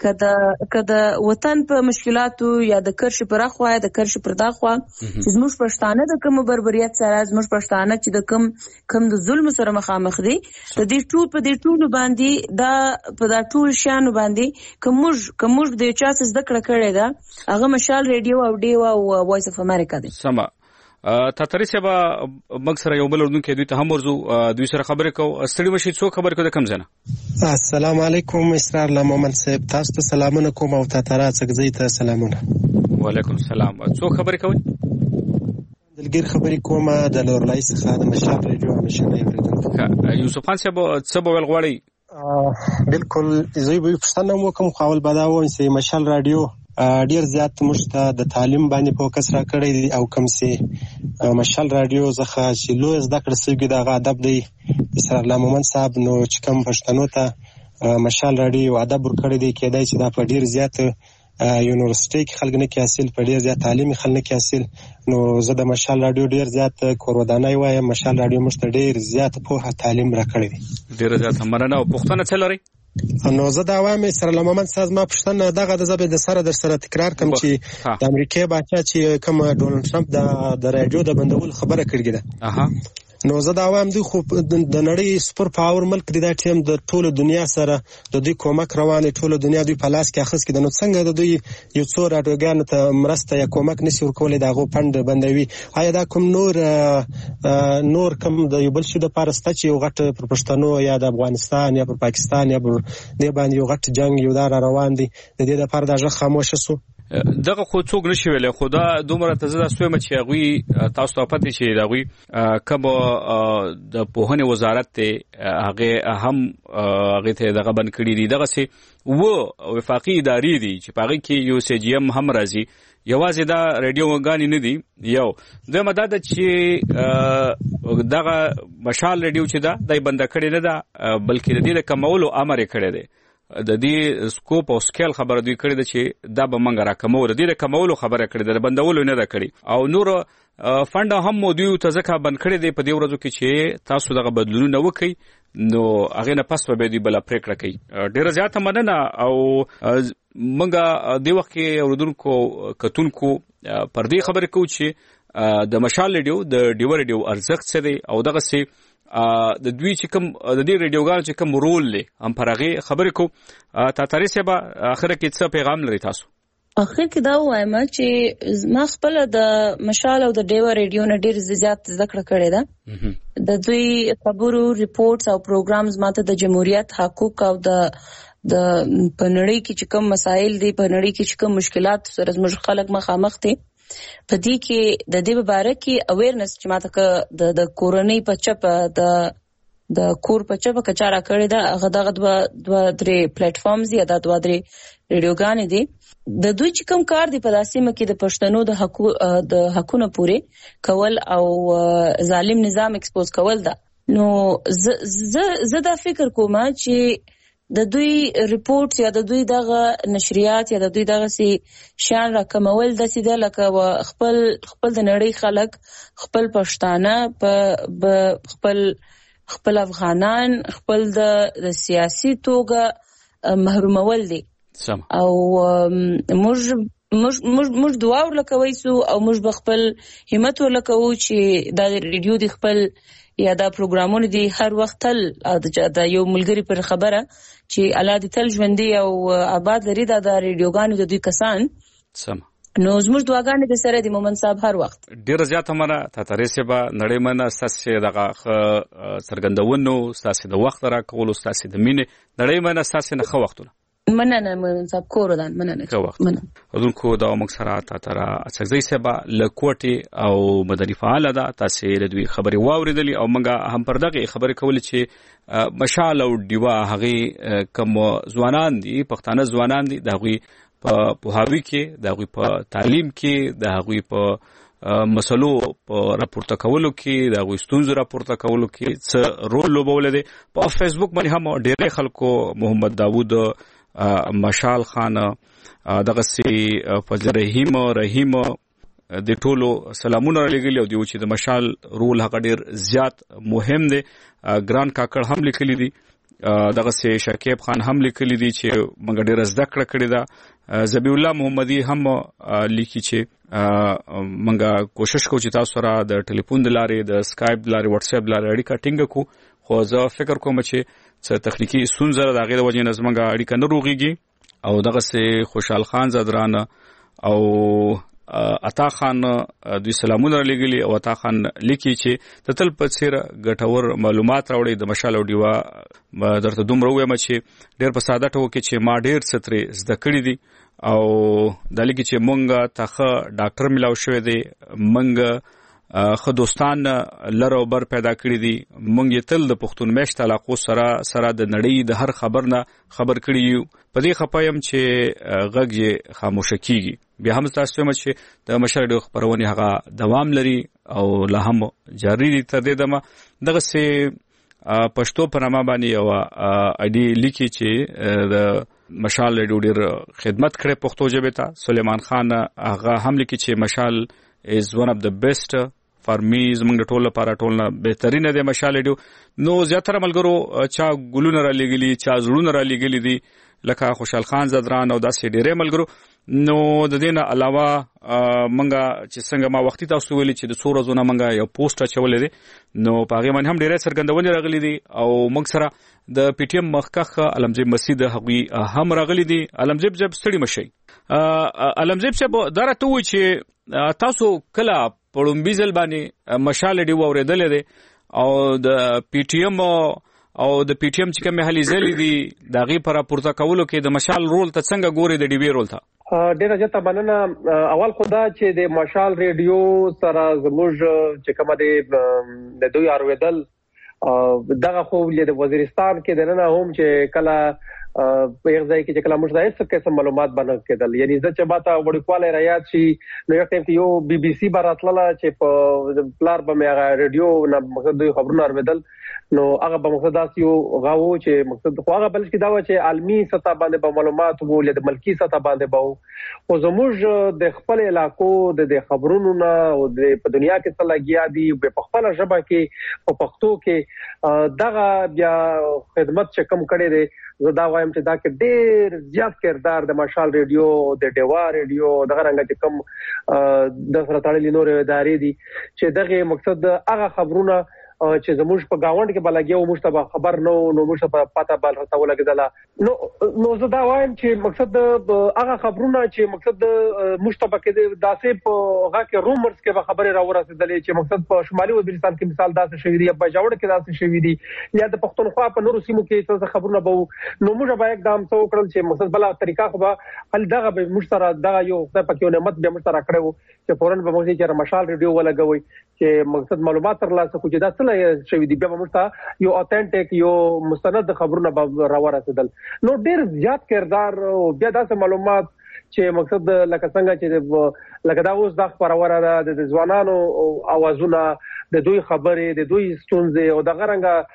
کدا کدا وطن په مشکلاتو یا د کرش پر اخوا یا د کرش پر داخوا چې زموږ پښتانه د کوم بربریت سره زموږ پښتانه چې د کوم کوم د ظلم سره مخامخ دي د دې ټول په دې ټول باندې دا په دا ټول شان باندې کومج کومج د چا څه زده کړه کړې ده هغه مشال ریډیو او ډیو او وایس اف امریکا دی. سما تا ترڅه به موږ سره یو بل ورونکو دوی ته هم ورزو دوی سره خبرې کو ستړي مشي څو خبرې کو د کم ځنه. السلام علیکم اسرار الله محمد صاحب تاسو ته سلامونه کوم او تا ترا څنګه ته سلامونه. وعلیکم السلام څو خبرې کوي دلګر خبرې کوم د لورلای څخه د مشال ریډیو مشنه اوریدونکو یوسف خان صاحب څه به ول غواړي. بالکل زه به پښتنه مو کوم خپل بداوم چې مشال رادیو ډیر زیات مشته د تعلیم باندې فوکس را کړی دی او کوم سي مشال رادیو زخه چې لوی زده کړې سوي د ادب دی اسرار الله محمد صاحب نو چې کوم پښتنو ته مشال رادیو ادب ور کړی دی کېدای چې دا په ډیر زیات یونیورسيټي کې خلک نه کې حاصل په ډیر زیات تعلیمي خلک نه کې حاصل نو زه د مشال رادیو ډیر زیات کورودانای وایم مشال رادیو مشته ډیر زیات په تعلیم را کړی دی ډیر زیات مننه او پښتنه څه لري نو زه دا وایم سره لمن ساز ما پښتنه دغه د زبې د سره در سره تکرار کوم چې د امریکای بچا چې کوم ډونالد ټرمپ د د رادیو د بندول خبره کړې ده اها نو زه دا وایم دوی خو د نړۍ سپر پاور ملک دی دا ټیم د ټوله دنیا سره د دوی کومک روانه ټوله دنیا دوی په لاس کې اخیس کې د نو څنګه د دوی یو څو راډیوګان ته مرسته یا کومک نشي ورکولای دا غو پند بندوي آیا دا کوم نور نور کوم د یو بل شي د پارسته چې یو غټ پر پښتنو یا د افغانستان یا پر پاکستان یا پر د باندې یو غټ جنگ یو دار روان دي د دې لپاره دا ځخ خاموش شو دغه خو څوک نشي ویلای خدا دومره تزه سویم چې غوي تاسو ته پته شي دا غوي کبه د پوهنې وزارت ته هغه هم هغه ته دغه بن کړی دی دغه سي و وفاقي ادارې دي چې پاره کې یو سي جی ام هم راځي یوازې دا ریډیو غانې نه دي یو د مدد چې دغه مشال ریډیو چې دا دای بند کړی نه ده بلکې د دې کمولو امر کړی دی د دې سکوپ او سکیل خبره دوی کړی ده چې دا به منګه راکمو د دې کمولو خبره کړی ده بندولو نه ده کړی او نور فند هم مو دوی ته ځکه بند کړی دی په دې ورځو کې چې تاسو دغه بدلونونه وکړي نو هغه نه پس به دوی بل پریکړه کوي ډیره زیاته مننه او منګه د وخت کې اوردونکو کتونکو پر دې خبره کوي چې د مشال ریډیو د ډیو ریډیو ارزښت څه دی او دغه سي د دوی چې کوم د دې ریډیوګان چې کوم رول لري هم پرغه خبرې کو تا تاریخ به اخر کې څه پیغام لري تاسو اخر کې دا وایم چې ما خپل د مشال او د ډیو ریډیو نه ډیر زیات ذکر کړی دا د دوی خبرو ریپورتس او پروګرامز ماته د جمهوریت حقوق او د د پنړی کې چې کوم مسایل دي پنړی کې چې کوم مشکلات سره زموږ خلک مخامخ دي په دې کې د دې مبارک کې اویرنس چې ماته ک د د کورنۍ په چپ د د کور په چپ کچاره کړی دا هغه دغه دوه دوه درې پلیټ فارمز یا د دوه درې ریډیوګان دي د دوی چې کوم کار دی په داسې مکه د پښتنو د حقوق د حقونو پورې کول او ظالم نظام ایکسپوز کول دا نو ز ز دا فکر کوم چې د دوی ریپورت یا د دوی دغه نشریات یا د دوی دغه سي شان راکمول د سیده لکه خپل خپل د نړۍ خلک خپل پښتانه په خپل خپل افغانان خپل د سیاسي توګه محرومول دي او موږ موږ موږ دعا ورلکوي سو او موږ بخپل همت ورلکو چې د ریډیو د خپل یا دا پروګرامونه دي هر وخت تل د یو ملګری پر خبره چې الله دې تل ژوندۍ او آباد لري دا د ریډیوګانو د دوی کسان سم نو زموږ دعاګانې د سره د مومن صاحب هر وخت ډیر زیات منه ته ترې به نړۍ منه ساسه دغه سرګندونو ساسه د وخت را کول ساسه د مینه نړۍ منه ساسه نه خو وختونه مننه مومن صاحب کوردان مننه مننه اذنکو دا مکسره تا ترا اڅګزي سبا لکوټي او مدني فعال ده تاسو د دوی خبري واوریدلی او منګه هم پر دغه خبري کول چې مشال او دیوا هغه کوم ځوانان دي پښتانه ځوانان دي دغه په پوهاوی کې دغه په تعلیم کې دغه په مسلو په راپورته کولو کې د غوښتنځو راپورته کولو کې څه رول لوبول دي په فیسبوک باندې هم ډېر خلکو محمد داوود مشال خان دغه سي فضل رحیم رحیم د ټولو سلامونه لګیلی او دی چې د مشال رول هغه ډېر زیات مهم دی ګران کاکړ هم لیکلی دي دغه سي شکیب خان هم لیکلي دي چې موږ ډېر زده کړه کړې ده. زبی الله محمدي هم لیکي چې موږ کوشش کوو چې تاسو سره د ټلیفون د لارې د سکایپ د لارې واتس اپ د لارې اړیکه ټینګه کړو، خو زه فکر کوم چې څه تخنیکی ستونزه ده د هغې د وجې نه زموږ اړیکه نه روغېږي. او دغسې خوشحال خان زادران او عطا خان دوی سلامونه رالیږلي او عطا خان لیکي چې د تل په څېر ګټور معلومات راوړي د مشال او ډیوه. درته دومره ووایم چې ډېر په ساده ټکو کې چې ما ډېر څه ترې زده کړي دي او دا لیکي چې مونږ ته ښه ډاکټر ملاو شوی دی، مونږ ښه دوستان لر او بر پیدا کړي دي، مونږ یې تل د پښتون میشت علاقو سره سره د نړۍ د هر خبر نه خبر کړي یو. په دې خفه یم چې غږ یې خاموشه کیږي. بیا هم تاسو یم چې د مشال ډیو خپرونې هغه دوام لري او لا هم جاری دي. تر دې دمه دغسې پښتو په نامه باندې یوه آیډي لیکي چې د مشال ډیو ډېر خدمت کړی پښتو ژبې ته. سلیمان خان هغه هم لیکي چې مشال is one of the best for me. زمونږ د ټول لپاره ټول نه بهترینه دی مشال ډیو. نو زیاتره ملګرو چا ګلونه را لېږلي، چا زړونه را لېږلي دي، لکه خوشحال خان زادران او داسې ډېرې ملګرو. نو د دې نه علاوه منګه چې څنګه ما وختي تاسو ویلي چې د څو ورځو نه منګه یو پوسټ اچولی دی، نو په هغې باندې هم ډېرې څرګندونې راغلي دي او موږ سره د پی ټي ایم مخکښ علمزیب مسید هغوی هم راغلي دي. علمزیب صاحب ستړي مه شئ. علمزیب صاحب دا راته ووایي چې تاسو کله په لومبي ځل باندې مشال ډیو اورېدلی دی او د پی ټي ایم او د پی ټي ایم چې کومې هلې ځلې دي د هغې په راپورته کولو کې د مشال رول ته څنګه ګورې د ډیوې رول ته؟ ډېره زیاته مننه. اول خو دا چې د مشال ریډیو سره زموږ چې کومه د دوی اورېدل دغه خو د وزیرستان کې دننه هم چې کله په یو ځای کې چې کله موږ د هیڅ قسم معلومات باندې کېدل، یعنی زه چې ماته وړوکوالی را یاد شي نو یو ټایم کې یو بي بي سي به راتلله چې په پلار به مې هغه ریډیو نه مقصد دوی خبرونه اورېدل، نو هغه به مقصد داسې یو غاو چې مقصد خو هغه بل چې دا و چې عالمي سطح باندې به معلومات وو یا د ملکي سطح باندې به وو. خو زموږ د خپل علاقو د خبرونو نه او د په دنیا کې څه لګیا دي په خپله ژبه کې په پښتو کې دغه بیا خدمت چې کم کړی دی، زه دا وایم چې دا کې ډېر زیات کردار د مشال ریډیو د ډیوا ریډیو دغه رنګه چې کم د سره تړلي نورې ادارې دي چې دغه مقصد هغه خبرونه چې زموږ په گاوند کې بلګي او موږ ته خبر نه نو موږ ته پته بل راځو لګیدله. نو نو زه دا وایم چې مقصد هغه خبرونه چې مقصد موږ ته پکې داسې په هغه کې رومرز کې به خبرې راورسېدلې چې مقصد په شمالي وزیرستان کې مثال داسې شوي دي، په جاوړ کې داسې شوي دي، یا د پښتونخوا په نورو سیمو کې څه خبرونه به نو موږ به اقدام څه وکړل چې مقصد بله طریقه خو به هل دغه به موږ سره دغه یو خدای پاک یو نعمت بیا موږ سره کړی و چې فوراً به موږ چې مشال ریډیو ولګوئ چې مقصد معلومات ترلاسه کړو چې دا څه شوي دي، بیا به موږ ته یو اتنټیک یو مستند خبرونه به راورسېدل. نو ډېر زیات کردار بیا داسې معلومات چې مقصد لکه څنګه چې لکه دا اوس دا خپرونه ده د ځوانانو اوازونه، د دوی خبرې، د دوی ستونزې او دغه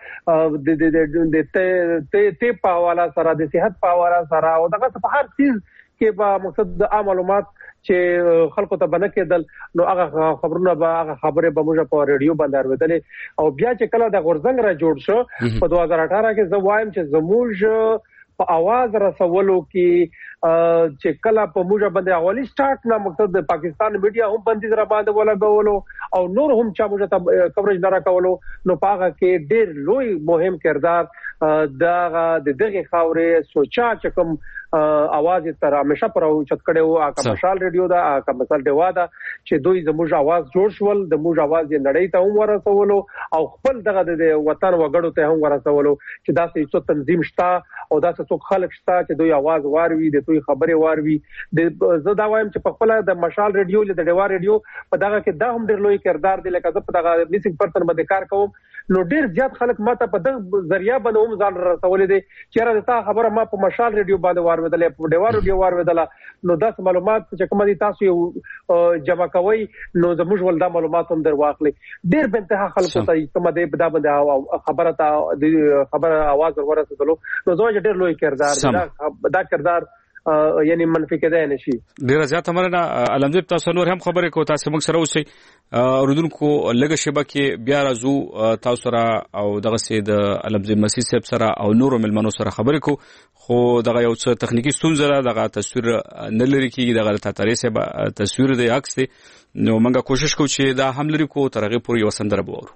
رنګه د طب په حواله سره، د صحت په حواله سره او دغه په هر څیز کې به مقصد د عام معلومات چې خلکو ته بنه کېدل، نو هغه خبرونه به هغه خبرې به موږ په ریډیو باندې اورېدلې. او بیا چې کله د غورځنګ را جوړ شو په دوه هزار اټھارہ کې، زه وایم چې زموږ په आवाज رسولو کې چې کله په موږ باندې اولي سٹارټ نه مقصد د پاکستان میډیا هم بندیز را باندې ولګولو او نور هم چا موږ ته کوریج نه راکولو، نو په هغه کې ډېر لوی مهم کردار دغه د دغه خاورې سوچا چې کوم आवाज تر همیشه پر او چت کړي وو اکه مشال ریډیو دا اکه مشال ډیوا دا چې دوی زموږ आवाज جوړ شول، د موږ आवाज یې نړۍ ته هم ورسولو او خپل دغه د وطن وګړو ته هم ورسولو چې دا څه تنظیم شته او دا څه خلک شته چې دوی आवाज واروي، د دوی خبرې واروي. د زه دا وایم چې په خپل د مشال ریډیو له د ډیوا ریډیو په دغه کې دا هم ډېر لوی کردار دی، لکه زه په دغه میسنګ پرسن باندې کار کوم، نو ډېر زیات خلک ماته په دغه ذریعہ باندې هم ځان رسولې دي چې را تا خبره ما په مشال ریډیو باندې وارویدلې، په ډیوا ریډیو وارویدله، نو دا معلومات چې کوم دي تاسو یو جمع کوئ نو زموږ ول دا معلومات هم در واخلي. ډېر به انتها خلکو ته کوم دي په دا باندې خبره ته خبره आवाज ورسېدلو، نو زه ډېر لوی کردار دا دا کردار یعنی منفي کېدای نشي. ډیره زیاته مننه علمزیب، تاسو نور هم خبرې کوو، تاسو موږ سره اوسئ. اوریدونکو لږه شیبه کې بیا راځو تاسو سره او دغه سي د علمزیب مسیح صاحب سره او نورو ملمنو سره خبرې کوو، خو دغه یو څه تخنیکی ستونزه ده، دغه تصویر نه لري کېږي، دغه تاتاري صاحب تصویر دی عکس دی، نو موږ کوشش کوو چې دا هم لري کو تر هغه پورې یو سندره وورو.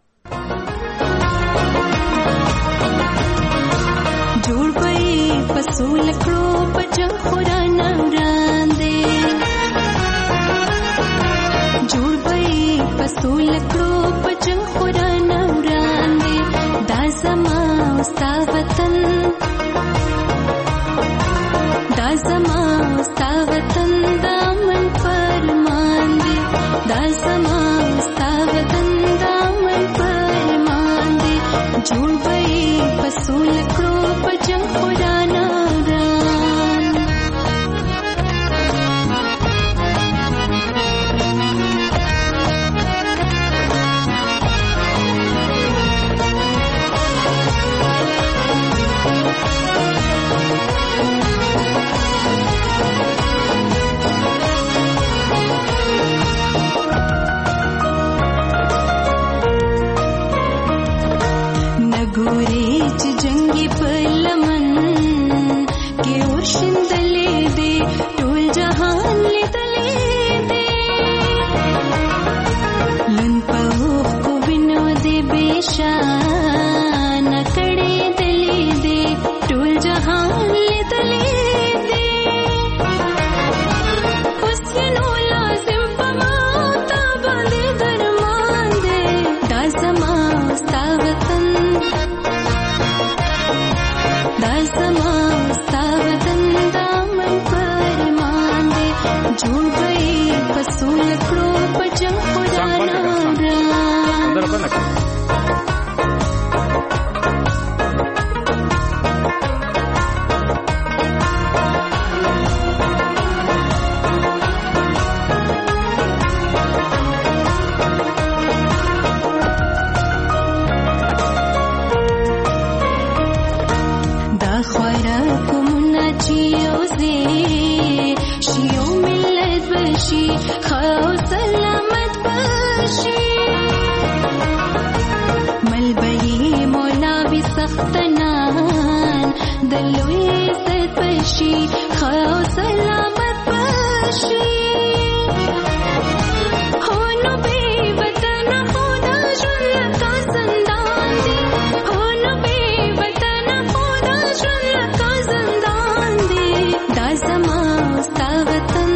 جوړ پي پسول کړو پچ قرآن وړاندې، جوړ پي پسول کړو پچ قرآن وړاندې، دا زما ستا وطن، دا زما ستا وطن، دا من فرمان دی، دا زما ستا وطن، دا من فرمان دی، جوړ پي پسول کړو پچ قرآن وړاندې. نګوري چې جنگي په لمن کې ورشندلې دي، ټول جهان لیدلې دي، لن په اوښکو وینو دې بېشان کړې دلې دي، ټول جهان لیدلې دي، اوس یې نو لازم په ما تا باندې درمان دی، دا زما ستا وطن، دا زما ستا وطن، دا من فرمان دی، جوړ پي پسول کړو پچ قرآن وړاندې. دا خوراکونه چې یوځې شي یو ملت بشي، ښه او سلامت بشي، ملبهي مولوي سختنان د لوی عزت بشي، ښه او سلامت بشي، هو نو بې وطنه خو دا ژوند لکه زندان دی، هو نو بې وطنه خو دا ژوند لکه زندان دی، دا زما ستا وطن،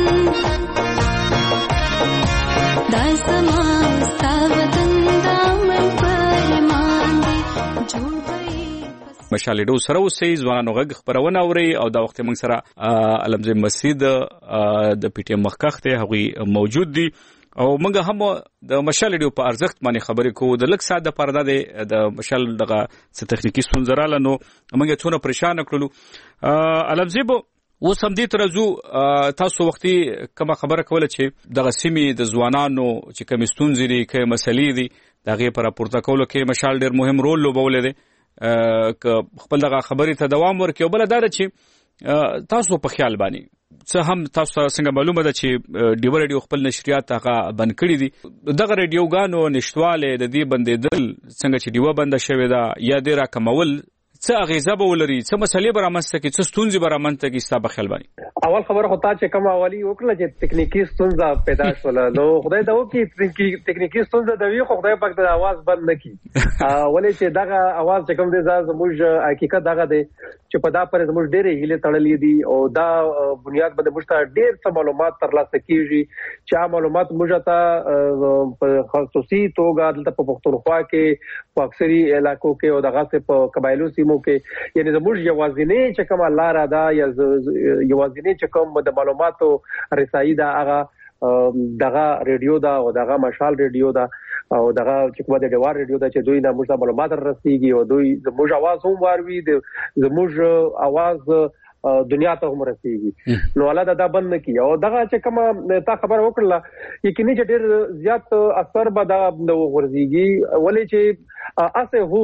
دا زما ستا وطن، دا من فرمان دی، جوړ پي. مشال ډو سره اوسئ، ځوانانو غږ خبرونه اوري او دا وخت موږ سره علمزیب مسیح د پی ټی ایم مخکخ ته هغوی موجود دي او موږ هم د مشال ډو په ارزښت باندې خبرې کوو. د لږ ساعت د پرده د مشال دغه څه تخنیکی ستونزه رااله، نو موږ څونه پریشان کړلو. علمزیب اوس هم دې ترځو، تاسو وختي کومه خبره کوله چې دغه سیمې د ځوانانو چې کوم ستونزې دي، کوم مسلې دي، دغه پر راپورته کولو کې مشال ډېر مهم رول لوبولی دی، که خپل دغه خبرې ته دوام ورکړي. او بله دا ده چې تاسو په خیال باندې څه هم تاسو څنګه معلومه ده چې ډیوه ریډیو خپل نشریات هغه بند کړي دي، دغه ریډیوګانو نشتواله د دې بندېدل څنګه چې ډیوه بنده شوې ده یا دې راکمول څه اغیزه به ولري، څه مسلې به رامنځته کړي، څه ستونزې به رامنځته کړي ستا په خیال باندې؟ اول خبره خو تا چې کوم اولی وکړه چې تکنیکی ستونزه پیدا شوله، نو خدای دا وکړي تکنیکی ستونزه د وی خو خدای پاک د आवाज بند نه کړي، ولې چې دغه आवाज چې کوم دی زموږ حقیقت دغه دی چې په دا پر زموږ ډېرې هیلې تړلې دي او دا بنیاد باندې موږ ته ډېر څه معلومات ترلاسه کیږي چې معلومات موږ ته په خصوصي توګه دلته په پښتونخوا کې په اکثري علاقو کې او دغه په قبایلو سیمو کې، یعنی زموږ یوازینی چې کوم لار ده یا یوازینی چې کوم د معلوماتو رسایي ده هغه دغه ریډیو دا او دغه مشال ریډیو دا او دغه چې کومه د ډیوار ریډیو دا چې دوی نه موږ ته معلومات رسیږي او دوی زموږ आवाज هم واروي، زموږ आवाज دنیا ته هم رسیږي، نو الله دا بند نه کی. او دغه چې کومه تا خبر وکړه یقیني چې ډیر زیات اثر به دا ورزيږي، ولې چې اسه هم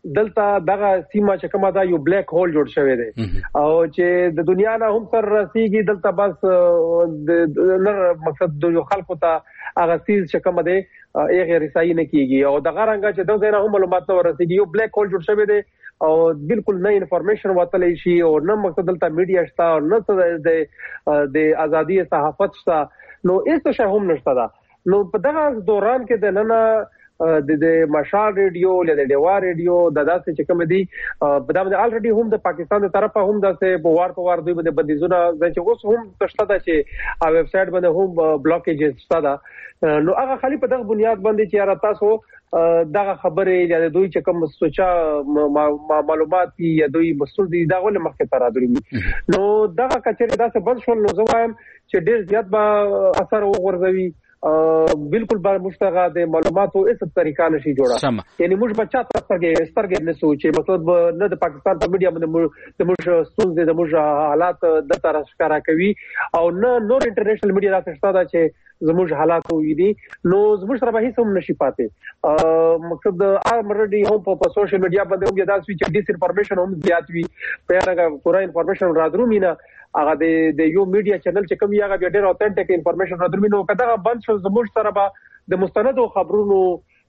دلته دغه سیمه چې کومه دا یو بلیک هول جوړ شوی دی او چې د دنیا نه هم سر رسیږي دلته بس د نر مقصد د خلکو ته هغه سیز چې کومه دی هغه رسایي نه کیږي او دغه رنګ چې د ځای نه هم معلومات نه ورسیږي یو بلیک هول جوړ شوی دی او بالکل نه انفارمیشن وتلی شي او نه مقصد دلته میډیا شته او نه د د ازادي صحافت شته نو هیڅ شی هم نشته دا نو په دغه دوران کې د نن د د مشال ریډیو له د ډیوا ریډیو د داسې چې کوم دي په دغه الریډي هم د پاکستان تر طرفه هم داسې په وار په وار دوی باندې بندیزونه چې اوس هم تشته ده چې او ویب سټ باندې هم بلاکیجز شته ده نو هغه خالي په دغه بنیاد باندې چې را تاسو دغه خبره یا دوی چې کوم سوچا معلومات یا دوی مسول دي دا ول مخکې تر راځي نو دغه کچره داسې بند شول نو زوایم چې ډیر زیات به اثر وغورځوي بالکل بار مشتغه د معلوماتو اس طریقه نشي جوړه یعنی موږ بچا ترګه سترګې نه سوچي مطلب نه د پاکستان په میډیا باندې د موږ ستونزې د موږ حالات د تر ښکارا کوي او نه نور انټرنیشنل میډیا راځي دا چې زموږ حالات وې دي نو زموږ سره به هیڅ هم نشي پاتې مقصد الریډي هم په سوشل میډیا باندې هم دا سوي چې ډیس انفارمیشن هم زیات وي په هغه پورا انفارمیشن راځرو مینا هغه د د یو میډیا چینل چې کوم یغه ډېر اوثنټیک انفارمیشن راځرو مینو کدا بند شو زموږ سره به د مستندو خبرونو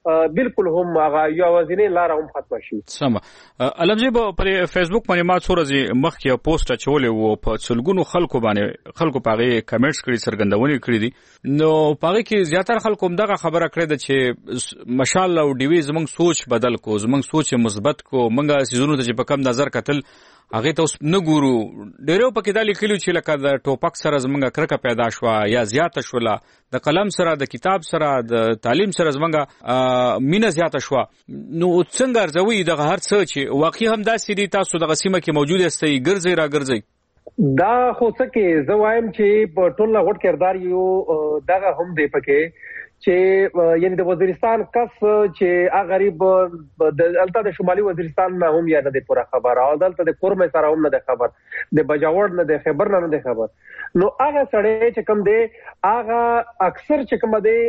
بالکل هم هغه یو وزینه لار هم ختم شي سم علمجی په فیسبوک باندې ما څورځي مخکې پوسټ چولې وو په څلګونو خلکو باندې خلکو پاغي کمنټس کړي سرګندونې کړې دي نو پاغي کې زیاتره خلکو هم دغه خبره کړې ده چې ماشاءالله او ډیوی زمنګ سوچ بدل کو زمنګ سوچ مثبت کو منګه سيزونو ته په کم نظر کتل هغه ته اوس نه ګورو ډیرو پکې دا لیکلو چې لکه د ټوپک سره زمونږه کرکه پیدا شوه یا زیاته شوله د قلم سره د کتاب سره د تعلیم سره زمونږه مینه زیاته شوه نو څنګه ارزوي دغه هر څه چې واقعي هم داسې دي تاسو دغه سیمه کې موجود یاستئ ګرځئ را ګرځئ دا خو څه کې زه وایم چې په ټول غوټ کردار یو دغه هم دی پکې چې یعنی د وزیرستان کس چې هغه غریب د الته د شمالي وزیرستان نه هم یا نه د پوره خبر او دلته د کورمه سره هم نه د خبر د بجاوړ نه د خبر نه د خبر نو هغه سړی چې کوم دی هغه اکثر چې کوم دی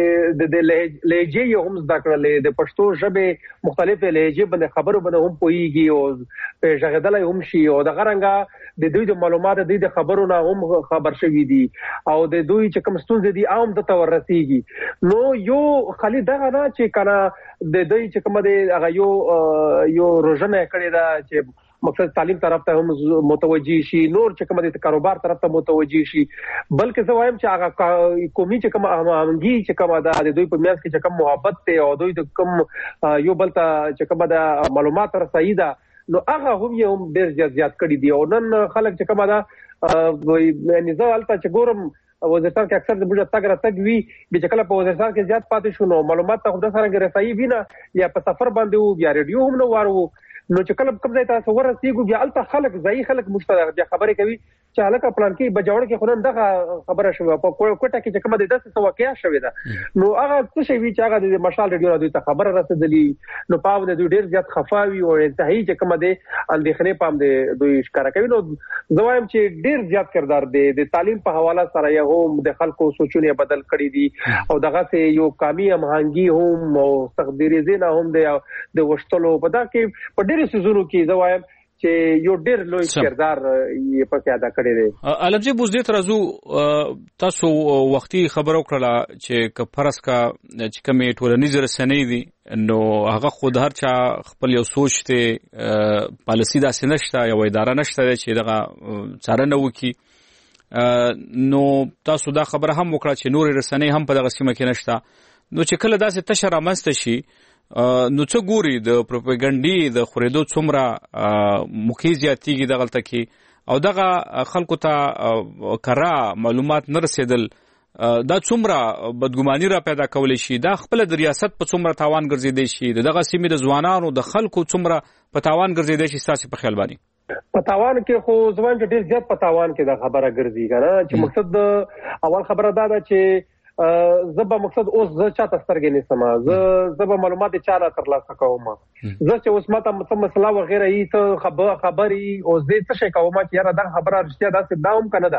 د د لهجه یو هم زده کړل د پښتو ژبه مختلفه لهجه باندې خبرو باندې هم پويږي او په ژغدل هم شي او د غرنګا د دوی د معلومات د د خبرو نه هم خبر شوي دي او د دوی چې کوم ستونزې دي عام د تور رسیږي نو یو خالي دغه نه چې کنه د دوی چې کوم دی هغه یو یو روزنه کړی دا چې مقصد تعلیم طرف ته هم متوجي شي نور چې کوم دی کاروبار طرف ته متوجي شي بلکې زه وایم چې هغه قومي چې کوم امنګي چې کوم دا د دوی په میاس کې چې کوم محبت ته او دوی د کوم یو بل ته چې کوم دا معلومات رسېدا ده نو هغه هم یو ډیر زیات کړی دی او نن خلک چې کوم دا نظام الته چې ګورم وزیرستان کې اکثر د بوجا تګ را تګ وی چې کله په وزیرستان کې زیات پاتې شو نو معلومات ته خود سره رسایي وینا یا په سفر باندې وو یا ریډیو هم نو وارو نو چې کله کوم ځای تاسو ورسېږو بیا الته خلک ځای خلک مشترک بیا خبرې کوي چې هلکه پلان کې بجوړ کې خلک دغه خبره شوه په کوټه کې چې کومه د داسې واقعیا شوې ده نو هغه څه شي وی چې هغه د مشال ریډیو راځي ته خبره رسېدلی نو پاو د ډیر زیات خفاوي او انتهایی چې کومه ده اندېخنې پام د دوی ښکارا کوي نو زوایم چې ډیر زیات کردار دی د تعلیم په حواله سره یو هم د خلکو سوچونه بدل کړي دي او دغه سه یو کامی همغږي هم او تقديري زینا هم د وشتلو په دا کې په ډیر سيزونو کې زوایم چې یو ډیر لوی کردار یې پکې ادا کړی دی علمجی بوز دې ترازو تاسو وختي خبرو کړله چې کفرس کا چې کومې ټولنیز رسنۍ دي نو هغه خود هر چا خپل یو سوچ ته پالیسی داسې نشته یو اداره نشته چې دغه څارنه وکړي نو تاسو دا خبره هم وکړه چې نور رسنۍ هم په دغه سیمه کې نشته نو چې کله داسې تشر رامنځته شي نو څه ګوري د پروپاګاندا د خریدو څومره مخې زیاتېږي دغلته کې او دغه خلکو ته کرا معلومات نه رسیدل دا څومره بدګماني را پیدا کولی شي دا خپل د ریاست په څومره تاوان ګرځېدی شي دغه سیمې د ځوانانو د خلکو څومره په تاوان ګرځېدی شي تاسو په خیال باندې په تاوان کې خو ځوان ډېر زیات په تاوان کې دا خبره ګرځي کنه چې مقصد اول خبره دا ده چې زبا مقصد اوس زه چاته سترګې نه سما زه زبا معلومات چاله ترلاسه کوم زه چې اوس ماته مثلا مسله وغیرہ ای ته خبر خبري او زه څه شي کوم چې یاره دا خبره رښتیا ده دا هم کنه ده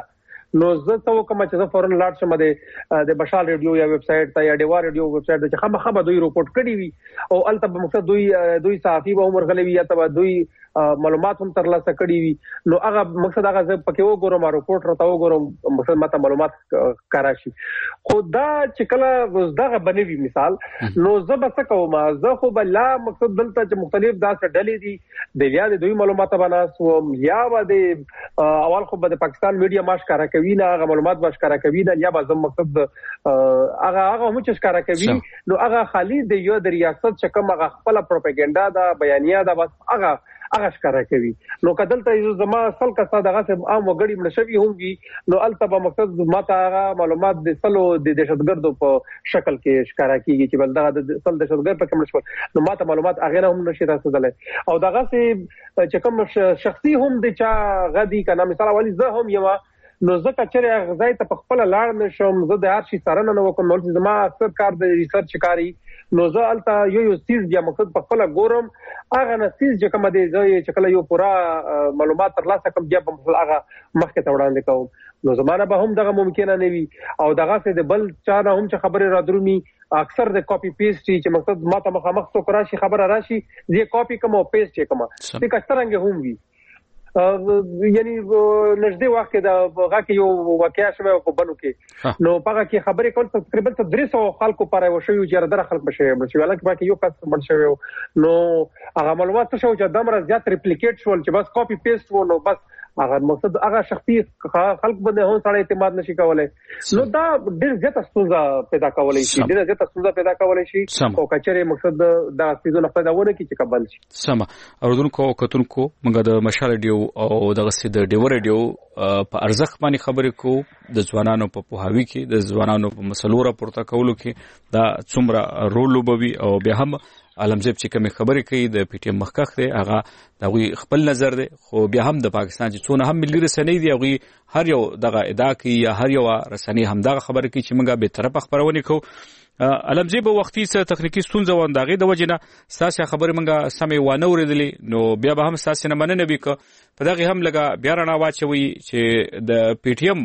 نو زه څه کوم چې زه فورن لاړ شم د د مشال ریډیو یا ویب سټ ته یا ډیوا ریډیو ویب سټ ته خامخا به دوی رپورټ کړی وي او البته په مقصد دوی دوی صحافي به عمر غلوي یا ته دوی معلومات هم ترلاسه کړی وي نو هغه مقصد هغه زه پکې وګورم رپورټ راته وګورم مقصد ماته معلومات کاراشي خو دا چې کله دغه بنوي مثال نو زه به څه کوم زه خو بل مقصد دلته چې مختلف داسې ډلې دي د بیا د دوی معلومات بناسوم یا به د اول خو به د پاکستان میډیا ماش کارا کوي نه هغه معلومات باش کارا کوي نه یا به زه مقصد هغه هغه هم چې کارا کوي نو هغه خالي د یو د ریاست چې کوم هغه خپل پروپاګاندا دا بیانیه دا بس هغه هغه ښکارا کوي نو کدلته یو زما اصل کسا دغه عام وګړي ملشوي هم وي نو التبه مقصد ماته هغه معلومات د سلو د دهشتګردو په شکل کې ښکارا کیږي چې بل دغه د سل دهشتګرد په کوم شکل نو ماته معلومات هغه هم نشي رسیدلای او دغه چې کوم شخصي هم د چا غدي کنه مثال اولی زه هم یو نو زکه چې غزای ته په خپل لاړ نشم زه د هر شي سره نه وکم نو زما اکثر کار د ریسرچ کاری نو زه الته یو یو سیز بیا مقصد په خپل ګورم هغه نسیز چې کوم دی زه چې کله یو پورا معلومات ترلاسه کوم بیا په هغه مخکې ته وړاندې کوم نو زمانه به هم دغه ممکنه نه وي او دغه څه د بل چا نه هم چې خبره را درومي اکثر د کاپی پیسټ چې مقصد ماته مخامخ څوک راشي خبره راشي زه کاپی کوم او پیسټ کوم چې کثرنګ هم وي یعنی نږدې وخت د هغه کې یو واقعیا شوه په بنو کې نو هغه کې خبرې کول تقریبا درې سوه خلکو پاره وشوي چې در خلک بشي چې ولکه باقي یو کس بن شوی نو هغه معلومات څه شو چې دمر زیات ریپلیکیټ شول چې بس کاپی پیسټ و نو بس هغه مقصد هغه شخصي خلک باندې هو سره اعتماد نشي کولای نو دا ډېر زیات ستونزه پیدا کولای شي ډېر زیات ستونزه پیدا کولای شي او کچره مقصد دا ستونزه پیدا ونه کی چې قبل شي سم اوردونکو کتونکو موږ د مشال ریډیو او دغه سید ډیور ریډیو په ارزښت باندې خبرې کوو د ځوانانو په پوهاوي کې د ځوانانو په مسلو راپورته کولو کې دا څومره رول لوبوي او بیا هم عالمزیب چې کوم خبرې کوي د پی ټی ایم مخکخ دی هغه دغه خپل نظر دی خو بیا هم د پاکستان چې څونه هم ملي رسنۍ دی هغه هر یو دغه ادعا کوي یا هر یو رسنۍ هم دغه خبرې کوي چې موږ به طرفه خبرونه کوو علمزیب وختي څه تخنیکی ستونزه و اندغه د وجنه ساسه خبره موږ سمې وانه ورېدلې نو بیا به هم ساسه نه مننه وکړه په دغه هم لګه بیا رڼا واچوي چې د پی ټی ایم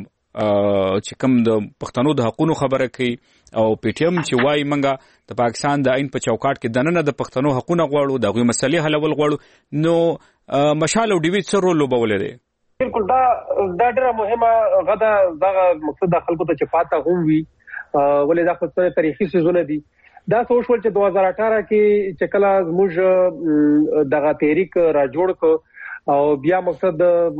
چې کوم د پښتنو د حقوقو خبره کوي او پی ټی ایم چې وایي منګه د پاکستان د عین په چوکاټ کې دننه د پښتنو حقوقو غواړو دغه مسلې حلول غواړو نو مشال او ډیوی څه رول لوبولې دي بالکل دا دا ډېره مهمه غدا دغه مقصد خلکو ته چې پاته هم وي ولې دا خو تاریخي سيزونه دي دا سوشل چې دوه هزار اټھارہ کې چې کله موږ دغه تحریک را جوړ ک او بیا مقصد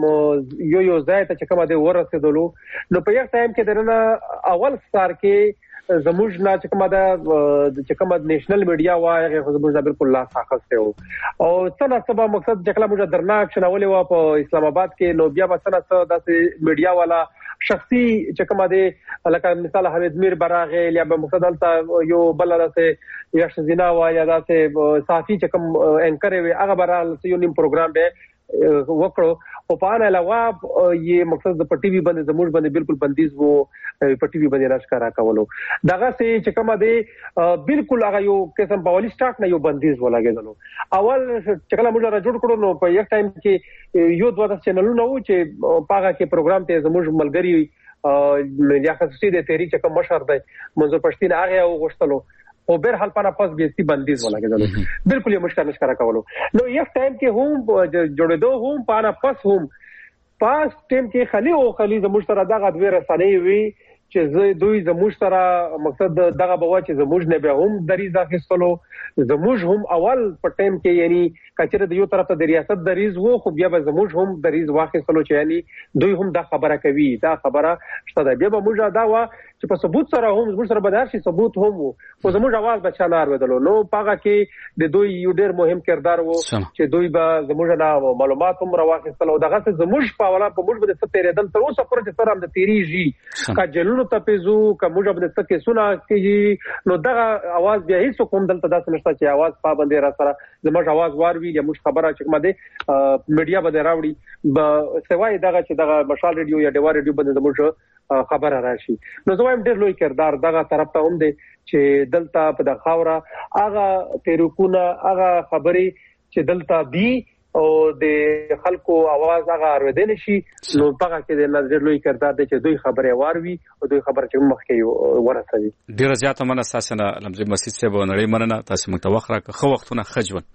یو یو ځای ته چې کومه د ورسېدلو نو په یو ټایم کې درنه اول ستار کې زموږ نه چې کومه د چې کومه نېشنل میډیا وایي هغه زموږ بالکل لا ساخته وو او څنګه سبا مقصد چې کله موږ درناک شنولې و په اسلام آباد کې نو بیا به څنګه داسې میډیا والا شخصي چې کومه د لکه مثال حمید میر براغه یا به مقصد دلته یو بل داسې یا شزینا وایي یا داسې صحافي چې کوم انکر وي هغه برال یو نیم پروګرام به وکړو او په اړه علاوه یې مقصد د پټي وی باندې زموږ باندې بالکل بندیز وو پټي وی باندې راښکارا کولو دغه سه چې کومه دی بالکل هغه یو قسم په ولي سٹارټ نه یو بندیز ولګېدلو اول چې کله موږ را جوړ کړو نو په یو ټایم کې یو دوه چینلونه وو چې پاګه کې پروګرام ته زموږ ملګری یا خصوصي د تحریک کوم مشر دی منځ پښتين هغه وغوښتلو او بهر حال پانا پاس بیستی بندیز ولګېدل بالکل یې مشکل نشکاره کولو نو یو ټایم کې هم جوړېدو هم پانا پاس هم پاس ټایم کې خلی او خلی زموږ سره دغه دوه رسنۍ وي چې زه دوی زموږ سره مقصد دغه بوا چې زموږ نه به هم دریز اخیستلو زموږ هم اول په ټایم کې یعنی کچره د یو طرف ته د ریاست دریز وو خو بیا به زموږ هم دریز واخیستلو چې یعنی دوی هم دا خبره کوي دا خبره شته بیا به موږ دا وا چې په ثبوت سره هم زموږ سره بدار شي ثبوت هم وو خو زموږ आवाज بچانار ودلو نو پاګه کې د دوی یو ډېر مهم کردار وو چې دوی به زموږ نه معلومات هم راوخیستلو دغه زموږ په ولا په موږ باندې څه تیرېدل تر اوسه پورې چې سره د تیریږي کا جنونو ته پیزو کا موږ باندې څه کې سنا کیږي نو دغه आवाज بیا هیڅ کوم دلته داسې نشته چې आवाज پابندي را سره زموږ आवाज واروي یا موږ خبره چې کومه ده میډیا باندې راوړي به سوای دغه چې دغه مشال ریډیو یا ډیوا ریډیو باندې زموږ خبره راشي نو زه وایم ډېر لوی کردار دغه طرف ته هم دی چې دلته په د خاوره هغه تحریکونه هغه خبرې چې دلته دی او د خلکو आवाज هغه اوریدل شي نو هغه کې د نظر لوی کردار دی چې دوی خبره واروي او دوی خبره چې مخکې ورسوي. ډیر زیاته مننه تاسو نه لمزي مسجد صاحب نړۍ مننه تاسو موږ ته وخت راکړه خو وختونه خجون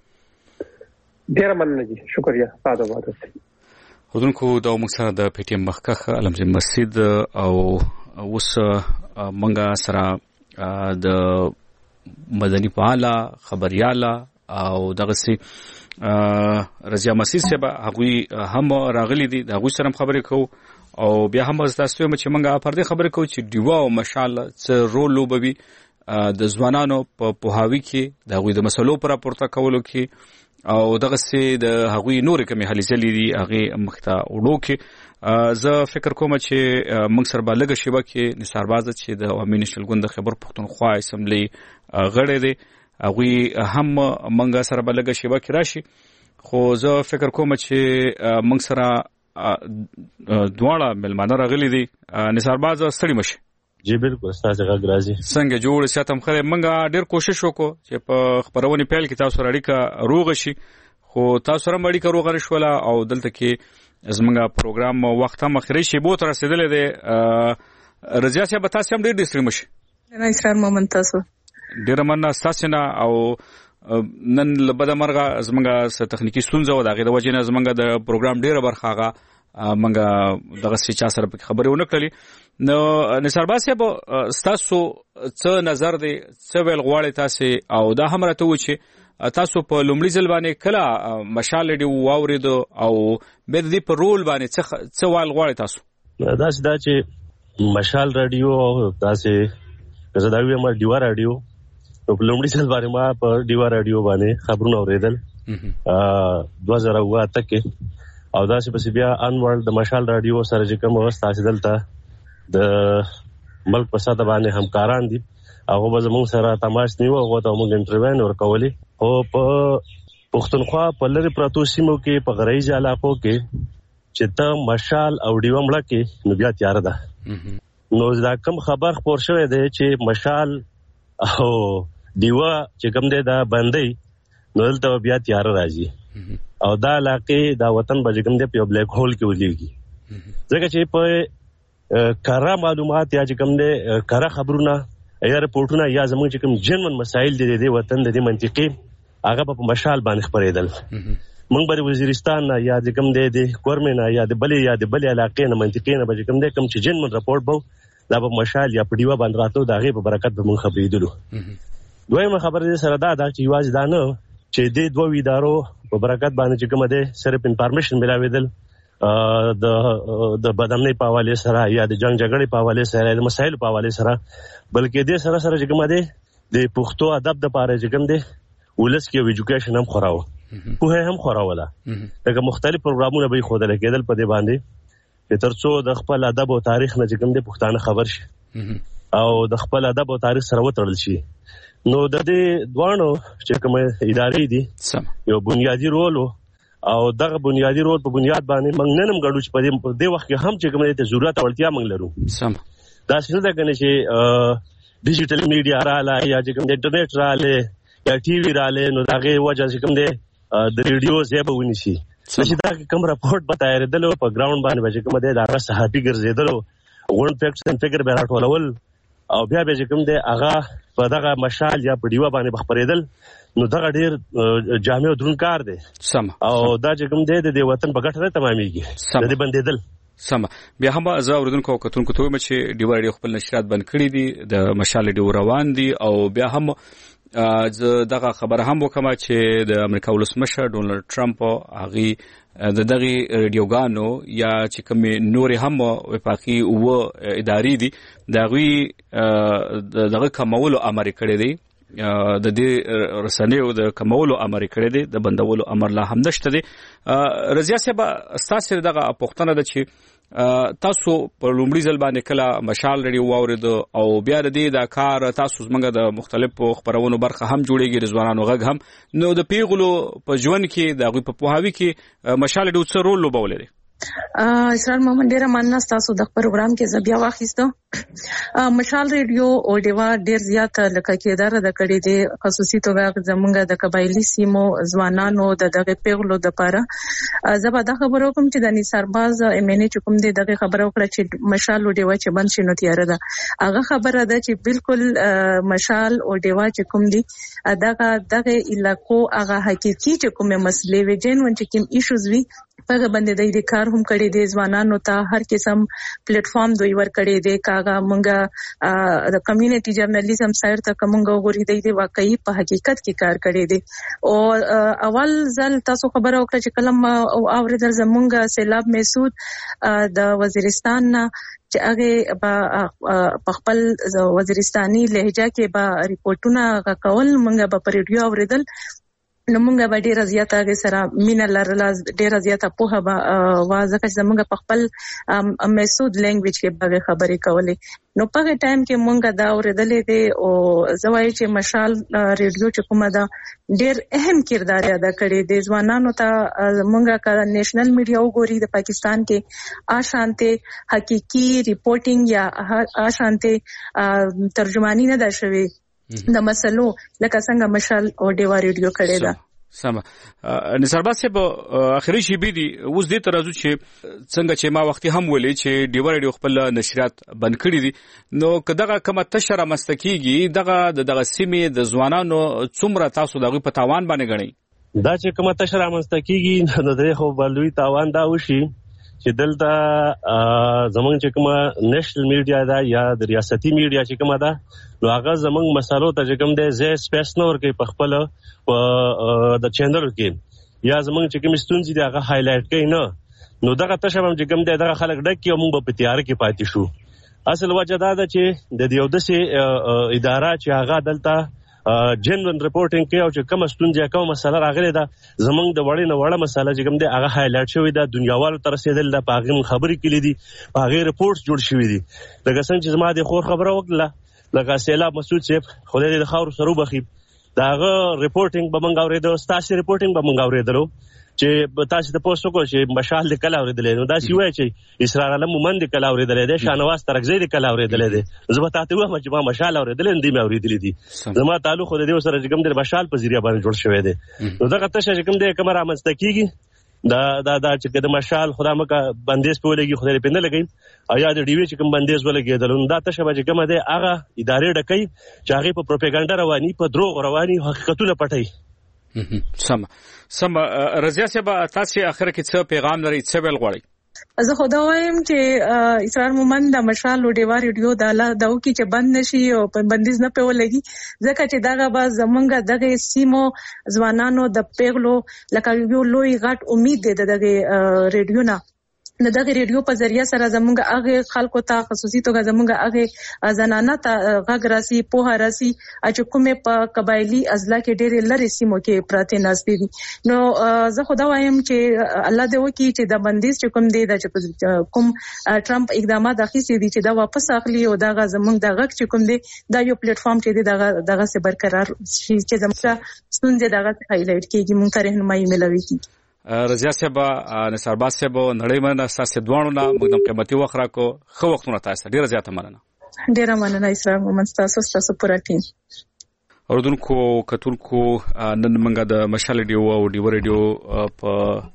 ډیر مننه جی شکریا تاسو باندې خودونکو دا موږ سره د پی ټی ایم مخکخه لمزي مسجد او اوس منګه سره د مدني فعاله خبرياله او دغه سي رضیا مسیح صاحب هغه هم راغلي دي هغه سره خبرې کوو او بیا هم تاسو ته چې موږ پر دې خبرې کوو چې دیوا او مشال څه رول لوبوي د ځوانانو په پوهاوي کې د هغه د مسلو پر راپورته کولو کې او دغه سي د هغه نور کمی هلي ځلې دي هغه مخته وړو کې زه فکر کوم چې موږ سره بالغ شوه کې نثارباز چې د عوامي نشل ګوند خبر پښتونخوا اسمبلی غړي دي هغه هم منګه سره بلګه شیبه کې راشي خو زه فکر کوم چې منګ سره دواړه ملمانه راغلي دي نثارباز ستړي مشه. جی بالکل تاسو غږ راځي څنګه جوړ ساتم خره منګه ډیر کوشش وکړو چې په خبرونه پیل کې تاسو اړیکه روغ شي خو تاسو سره اړیکه روغ نشوله او دلته کې زمونږه پروګرام وخت هم اخري شی بو تر رسیدلې ده رضیا صاحب تاسو هم ډیر ډیر مشه نه اسرار مومن تاسو ډیر مننه تاسو نه او نن لبد مرغه زمونږه س تخنیکی ستونزه و دغه د وجې نه زمونږه د پروګرام ډیره برخه هغه منګه دغه سی چا سره خبرې ونه کړې نو نثارباز صاحب تاسو څه نظر دی څه ویل غواړي تاسو او دا هم راته و چې تاسو په لومړي ځل باندې کله مشال دی واورید او به دې په رول باندې څه څه ویل غواړي تاسو دا چې دا چې مشال رادیو تاسو زداوی ما دیوا رادیو په لومړي ځل باندې ما په دیوا رادیو باندې خبرونه اوریدل دوه زره اووه اته کې او دا چې بس بیا انورل د مشال رادیو سره چې کوم واسطه دلته د ملک په ساده باندې همکاران دي هغه به زموږ سره تماس نیو هغه ته موږ انټرویو ورکولې او په پښتونخوا په لری پروتو سیمو کې په غریزي علاقو کې چې ته مشال او دیوا مړه کې نو بیا تیار ده نو دا کوم خبر خبر شوی دی چې مشال او دیوا چې کوم دی دا باندې نو دلته بیا تیار راځي او دا علاقې دا وطن به کوم دی په بلیک هول کې ولېږي ځکه چې په کارا معلومات یا چې کوم دی کارا خبرونه یا رپورټونه یا زموږ چې کوم جنون مسایل دي د وطن د منطقي هغه په مشال باندې خبرېدل موږ به وزیرستان یا د کوم دی د کورمنه یا د بلې یا د بلې علاقې نه منطقي نه به کوم دی کوم چې جنون رپورټ بو دا په مشال یا په دیوا باندې راتلو دا غي په برکت به موږ خبرېدلو دویمه خبره سره دا دا چې یوازې دا نه چې د دوه ادارو په برکت باندې چې کوم دی صرف انفارمیشن ملاویدل د د بدامنۍ په حواله سره یا د جنگ جګړې په حواله سره د مسایل په حواله سره بلکې د سره سره چې کوم دی د پښتو ادب د پاره چې کوم دی ولس کې ایجوکیشن هم خوراو په هم خوراوله دغه مختلف پروګرامونه به خوده کېدل په دې باندې ترڅو د خپل ادب او تاریخ نه چې کوم دی پښتانه خبر شي او د خپل ادب او تاریخ سره وتړل شي نو د دې دوانو چې کوم ادارې دي یو بنیادی رول او دغه بنیادی رول په بنیاد باندې موږ نن هم غواړو چې په دې وخت کې هم چې کوم ته ضرورت اړتیا موږ لرو سم دا څه ده کنه چې ډیجیټل میډیا رااله یا چې کوم انټرنیټ رااله یا ټي وي رااله نو دغه وجه چې کوم دی د ریډیو زیبه ونیسي چې دا کوم راپورټ بتایردل په ګراوند باندې چې کوم دی دا صحافي ګرځیدل ون فیکټس ان فګر به راټولول او بیا به چې کوم دی هغه په دغه مشال یا په دیوا باندې بخبرېدل نو دغه ډیر جامع درون کار دی سم او دا چې کوم دی د وطن په ګټه نه تمامېږي د دې بندېدل سم بیا هم زه اوردونکو کتونکو ته وایم چې دیوا ډیر خپل نشرات بند کړی دي د مشال ډیر روان دي او بیا هم دغه خبر هم وکما چې د امریکا ولسمشر ډونالد ټرمپ هغه د دغه ریډیوګانو یا چې کوم نور هم وفاقي او اداري دي دغه دغه کمولو امر کړی دی د دې رسنیو د کمولو امر کړی دی د بندولو امر لا هم نشته دی رضیا صاحب تاسو دغه پوښتنه ده چې تاسو په لومړي ځل باندې کله مشال ریډیو واورید او بیا د دې د کار تاسو زمونږ د مختلفو خبرونو برخه هم جوړیږي رضوانانو غږ هم نو د پیغلو په ژوند کې د غوي په پوهاوي کې مشال ریډیو څه رول لوبولې اسرار محمد ډیره مننه تاسو د پروګرام کې زبیا واخیستو. مشال ریډیو او ډیوا ډیر زیات لکه کېدار د کړي دي خصوصي توګه زمونږ د قبایلی سیمو ځوانانو د دغه پیغلو د لپاره زبا د خبرو کوم چې د نثارباز امنه چکم دي دغه خبرو کړه چې مشال او ډیوا چې بند شنو تیار ده. هغه خبره ده چې بالکل مشال او ډیوا چې کوم دي دغه دغه علاقو هغه حقيقي چې کومه مسلې وي جن ون چې کوم ایشوز وي هغه باندې د کار هم کړي دي ځوانانو ته هر قسم پلیټ فارم دوی ور کړي دي کاغه مونږه د کمیونټي جرنالیزم سایډ ته کومه غوړي دي د واقعي په حقیقت کې کار کړي دي. او اول ځل تاسو خبره وکړه چې کلم او اوریدل زمونږ سیلاب مسعود د وزیرستان چې هغه په خپل وزیرستاني لهجه کې به ریپورتونه کول مونږه په ریډیو اوریدل نو مونږه به ډیره زیاته هغه سره مینا لرله ډیره زیاته په هغه واځه چې مونږه په خپل مسعود لینګویج کې به خبرې کولې. نو په هغه ټایم کې مونږه دا اوریدلې دي او زوای چې مشال ریډیو چې کومه دا ډیر اهم کردار ادا کړی دی ځوانانو ته. مونږه کا نېشنل میډیا وګوري د پاکستان کې آشانته حقيقي ریپورټینګ یا آشانته ترجمانی نه ده شوی د مسلو لکه څنګه مشال او ډیوا ریډیو کړی دا. سم نثارباز صاحب اخري شی بي دي اوس دې ترازو چې څنګه چې ما وختي هم ولې چې ډیوا ریډیو خپل نشریات بند کړی دي نو کداغه کومه تشره مستکیږي دغه دغه سیمه د ځوانانو څومره تاسو دغه په تاوان باندې غنئ دا چې کومه تشره مستکیږي نو د خو بلوي تاوان دا وشي چې دلته زمونږ چې کومه نېشنل میډیا دا یا د ریاستي میډیا چې کومه ده نو هغه زمونږ مسالو ته چې کوم دی زه سپیس نه ورکوي په خپل د چینل کې یا زمونږ چې کوم ستونزې دي هغه هایلایټ کوي نه نو دغه تشه هم چې کوم دی دغه خلک ډک کې موږ په تیار کې پاتې شو. اصل وجه دا ده چې د یو داسې اداره چې هغه دلته جنرال ریپورټینګ کوي او چې کوم ستونزې کوم مسله راغلي ده زمونږ د وړې نه وړه مسله چې کوم دی هغه هایلایټ شوی ده دنیاوالو ته رسېدل ده په هغې خبرې کړي دي په هغې رپورټس جوړ شوي دي. لکه څنګه چې زما د خور خبره وکړله لکه سیلاب مسعود صاحب خدای دې د خاورو سره وبخي د هغه ریپورټینګ به موږ اورېدو ستاسې ریپورټینګ به موږ اورېدلو چې تاسو ته پوښتنه وکړو چې مشال د کله اورېدلې نو دا سی وایي چې اسرار علم مومند د کله اورېدلې ده شاهنواز ترکزی د کله اورېدلې ده زه به تاسو وایم چې ما مشال اورېدلې دې مې اورېدلې دي زما تعلق د دې سره چې کوم د مشال په ذریعہ باندې جوړ شوی دی نو دغه تشه چې کوم د کمره رامنځته کیږي دا دا دا چې د مشال خدا مکه بندیز په لګي خدای په نه لګي او یا د ډیوی چې کوم بندیز ولګیدل نو دا تشه به کوم دی هغه ادارې ډکې چې هغه په پروپاګاندا رواني په دروغ رواني حقیقتونه پټي. سم سم رضیا صاحب تاسو اخر کې څه پیغام لري څه ویل غواړئ؟ زه خدا وایم چې اسرار مومند د مشال او ډیوا ریډیو د الله داو کې چې بند نشي او بندیز نه په ولګي ځکه چې داغه باز زمونږ دغه سیمو ځوانانو د پیغلو لکه یو لوی غټ امید دی دغه ریډیو نه د دغه ریډیو په ذریعہ سره زمونږ هغه خلکو ته خصوصي توګه زمونږ هغه زنانه ته غږ راسي په راسي چې کومه په قبایلی اضلاع کې ډېر لری سیمو کې پراته ناشته دي نو زه خدا وایم چې الله دې وکړي چې د بندیز چې کوم دی د کوم ټرمپ اقدامات اخیستي دي چې دا واپس اخلي او دا زمونږ د غږ چې کوم دی دا یو پلیټ فارم چې دی دغه دغه سه برقرار شي چې زموږ ستونزې دغه هایلایټ کیږي مونږ ته رهنمایي ملوي کیږي. رضیا صاحب نثارباز صاحب نړۍ مننه تاسو دوانو نه موږ قیمتي وخت راکو خو وختونه تاسو ډیره زیاته مننه. ډیره مننه اسلام محمد تاسو تاسو پورا ټیم اوردونکو کتونکو نن موږ د مشال ریډیو او ډیو ریډیو په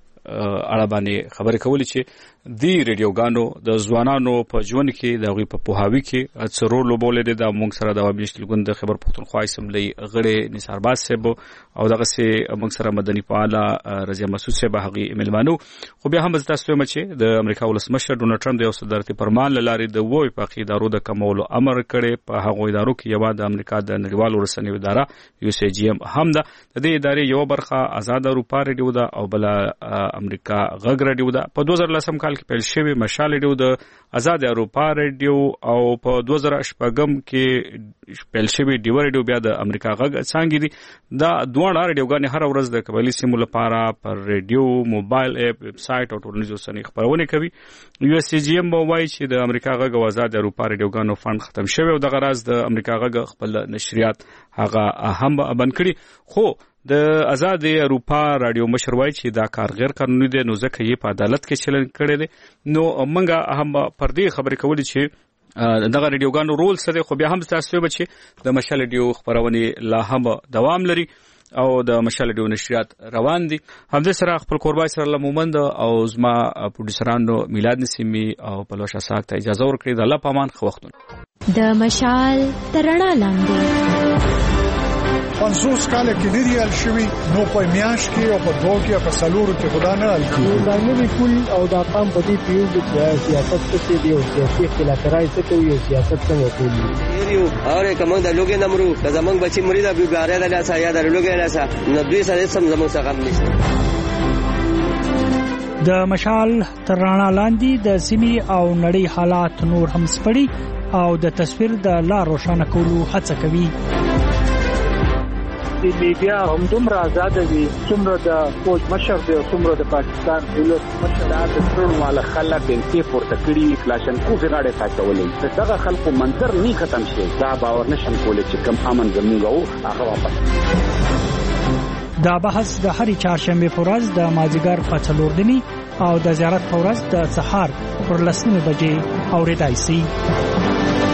اړه باندې خبرې کولې چې دی ریډیوګانو د ځوانانو په ژوند کې د غوي په پوهاوي کې څرو لوبولې د موږ سره د وابلیشتل ګوند د خبر پښتونخوا اسمبلی غړي نثارباز صاحب او دغه سي موږ سره مدني فعال رضیا مسعود صاحب هغه ایمیلمانو خو بیا هم تاسو ته چې د امریکا ولسمشر ډونالد ټرمپ د یو صدارتي فرمان لاري د ووي په ادارو د کمولو امر کړي په هغه ادارو کې یو د امریکا د نړیوالو رسنیو اداره یو سی جی ام هم ده د دې ادارې یو برخه آزاد اروپا ریډیو ده او بل امریکا غږ ریډیو ده په دوه زره لسم کال کې پیل شوی مشال ریډیو د آزاد اروپا ریډیو او په دوه زره شپږم کې پیل شوی ډیو ریډیو بیا د امریکا غږ څنګه دي دا دوه ریډیوګانې هر ورځ د قبایلی سیمو لپاره پر ریډیو موبایل اپ ویب سټ او ټولنیزو رسنیو خبرونه کوي. یو اس جی ام وایي چې د امریکا غږ او آزاد اروپا ریډیوګانو فند ختم شوی او د غراز د امریکا غږ خپل نشریات هغه هم بند کړي خو د آزاد اروپا رادیو مشر وایي چې دا کار غیر قانوني دی نو ځکه یې په عدالت کې چلن کړی دی. نو منګه هم پر دې خبرې کولې چې دغه رادیوګانو رول څه دی، خو بیا هم تاسو به چې د مشال رادیو خبرونه لا هم دوام لري او د مشال رادیو نشریات روان دي. همدې سره خپل قربای سره الله مومند او زما پروډوسرانو میلاد نسیمی او پلوش اساق ته اجازه ورکړي. د الله پامان خو وختونه د مشال ترڼا لاندې پنځوس کال کې لري الشوي نو په میاش کې او په دوه کې په سلورو کې خدا نه الکو دا نوې کول او دا قام په دې پیو چې سیاست څه دی او سیاسي اختلافات څه کوي او سیاست څنګه کوي یو اوره کوم د لوګي نمرو که زمنګ بچي مرید ابي ګاره د لاسه یا د لوګي لاسه نو دوی سره سم زمو څخه غم نشته. د مشال ترڼا لاندې د سیمي او نړۍ حالات نور هم سپړي او د تصویر د لا روښانه کولو هڅه کوي. د میډیا هم دومره آزاد دي څومره د فوج مشر دی څومره د پاکستان دولت مشر د ټول مال خلک انتي پورته کړي کلاشن کو غاړه ساتولې دغه خلکو منظر نه ختم شي دا باور نشم کولای چې کم امن زموږ او هغه واپس. دا بحث د هرې چهارشنبه په ورځ د مازیګر په څلور دني او د زیارت په ورځ د سهار پر لسمه بجې اورېدای شي.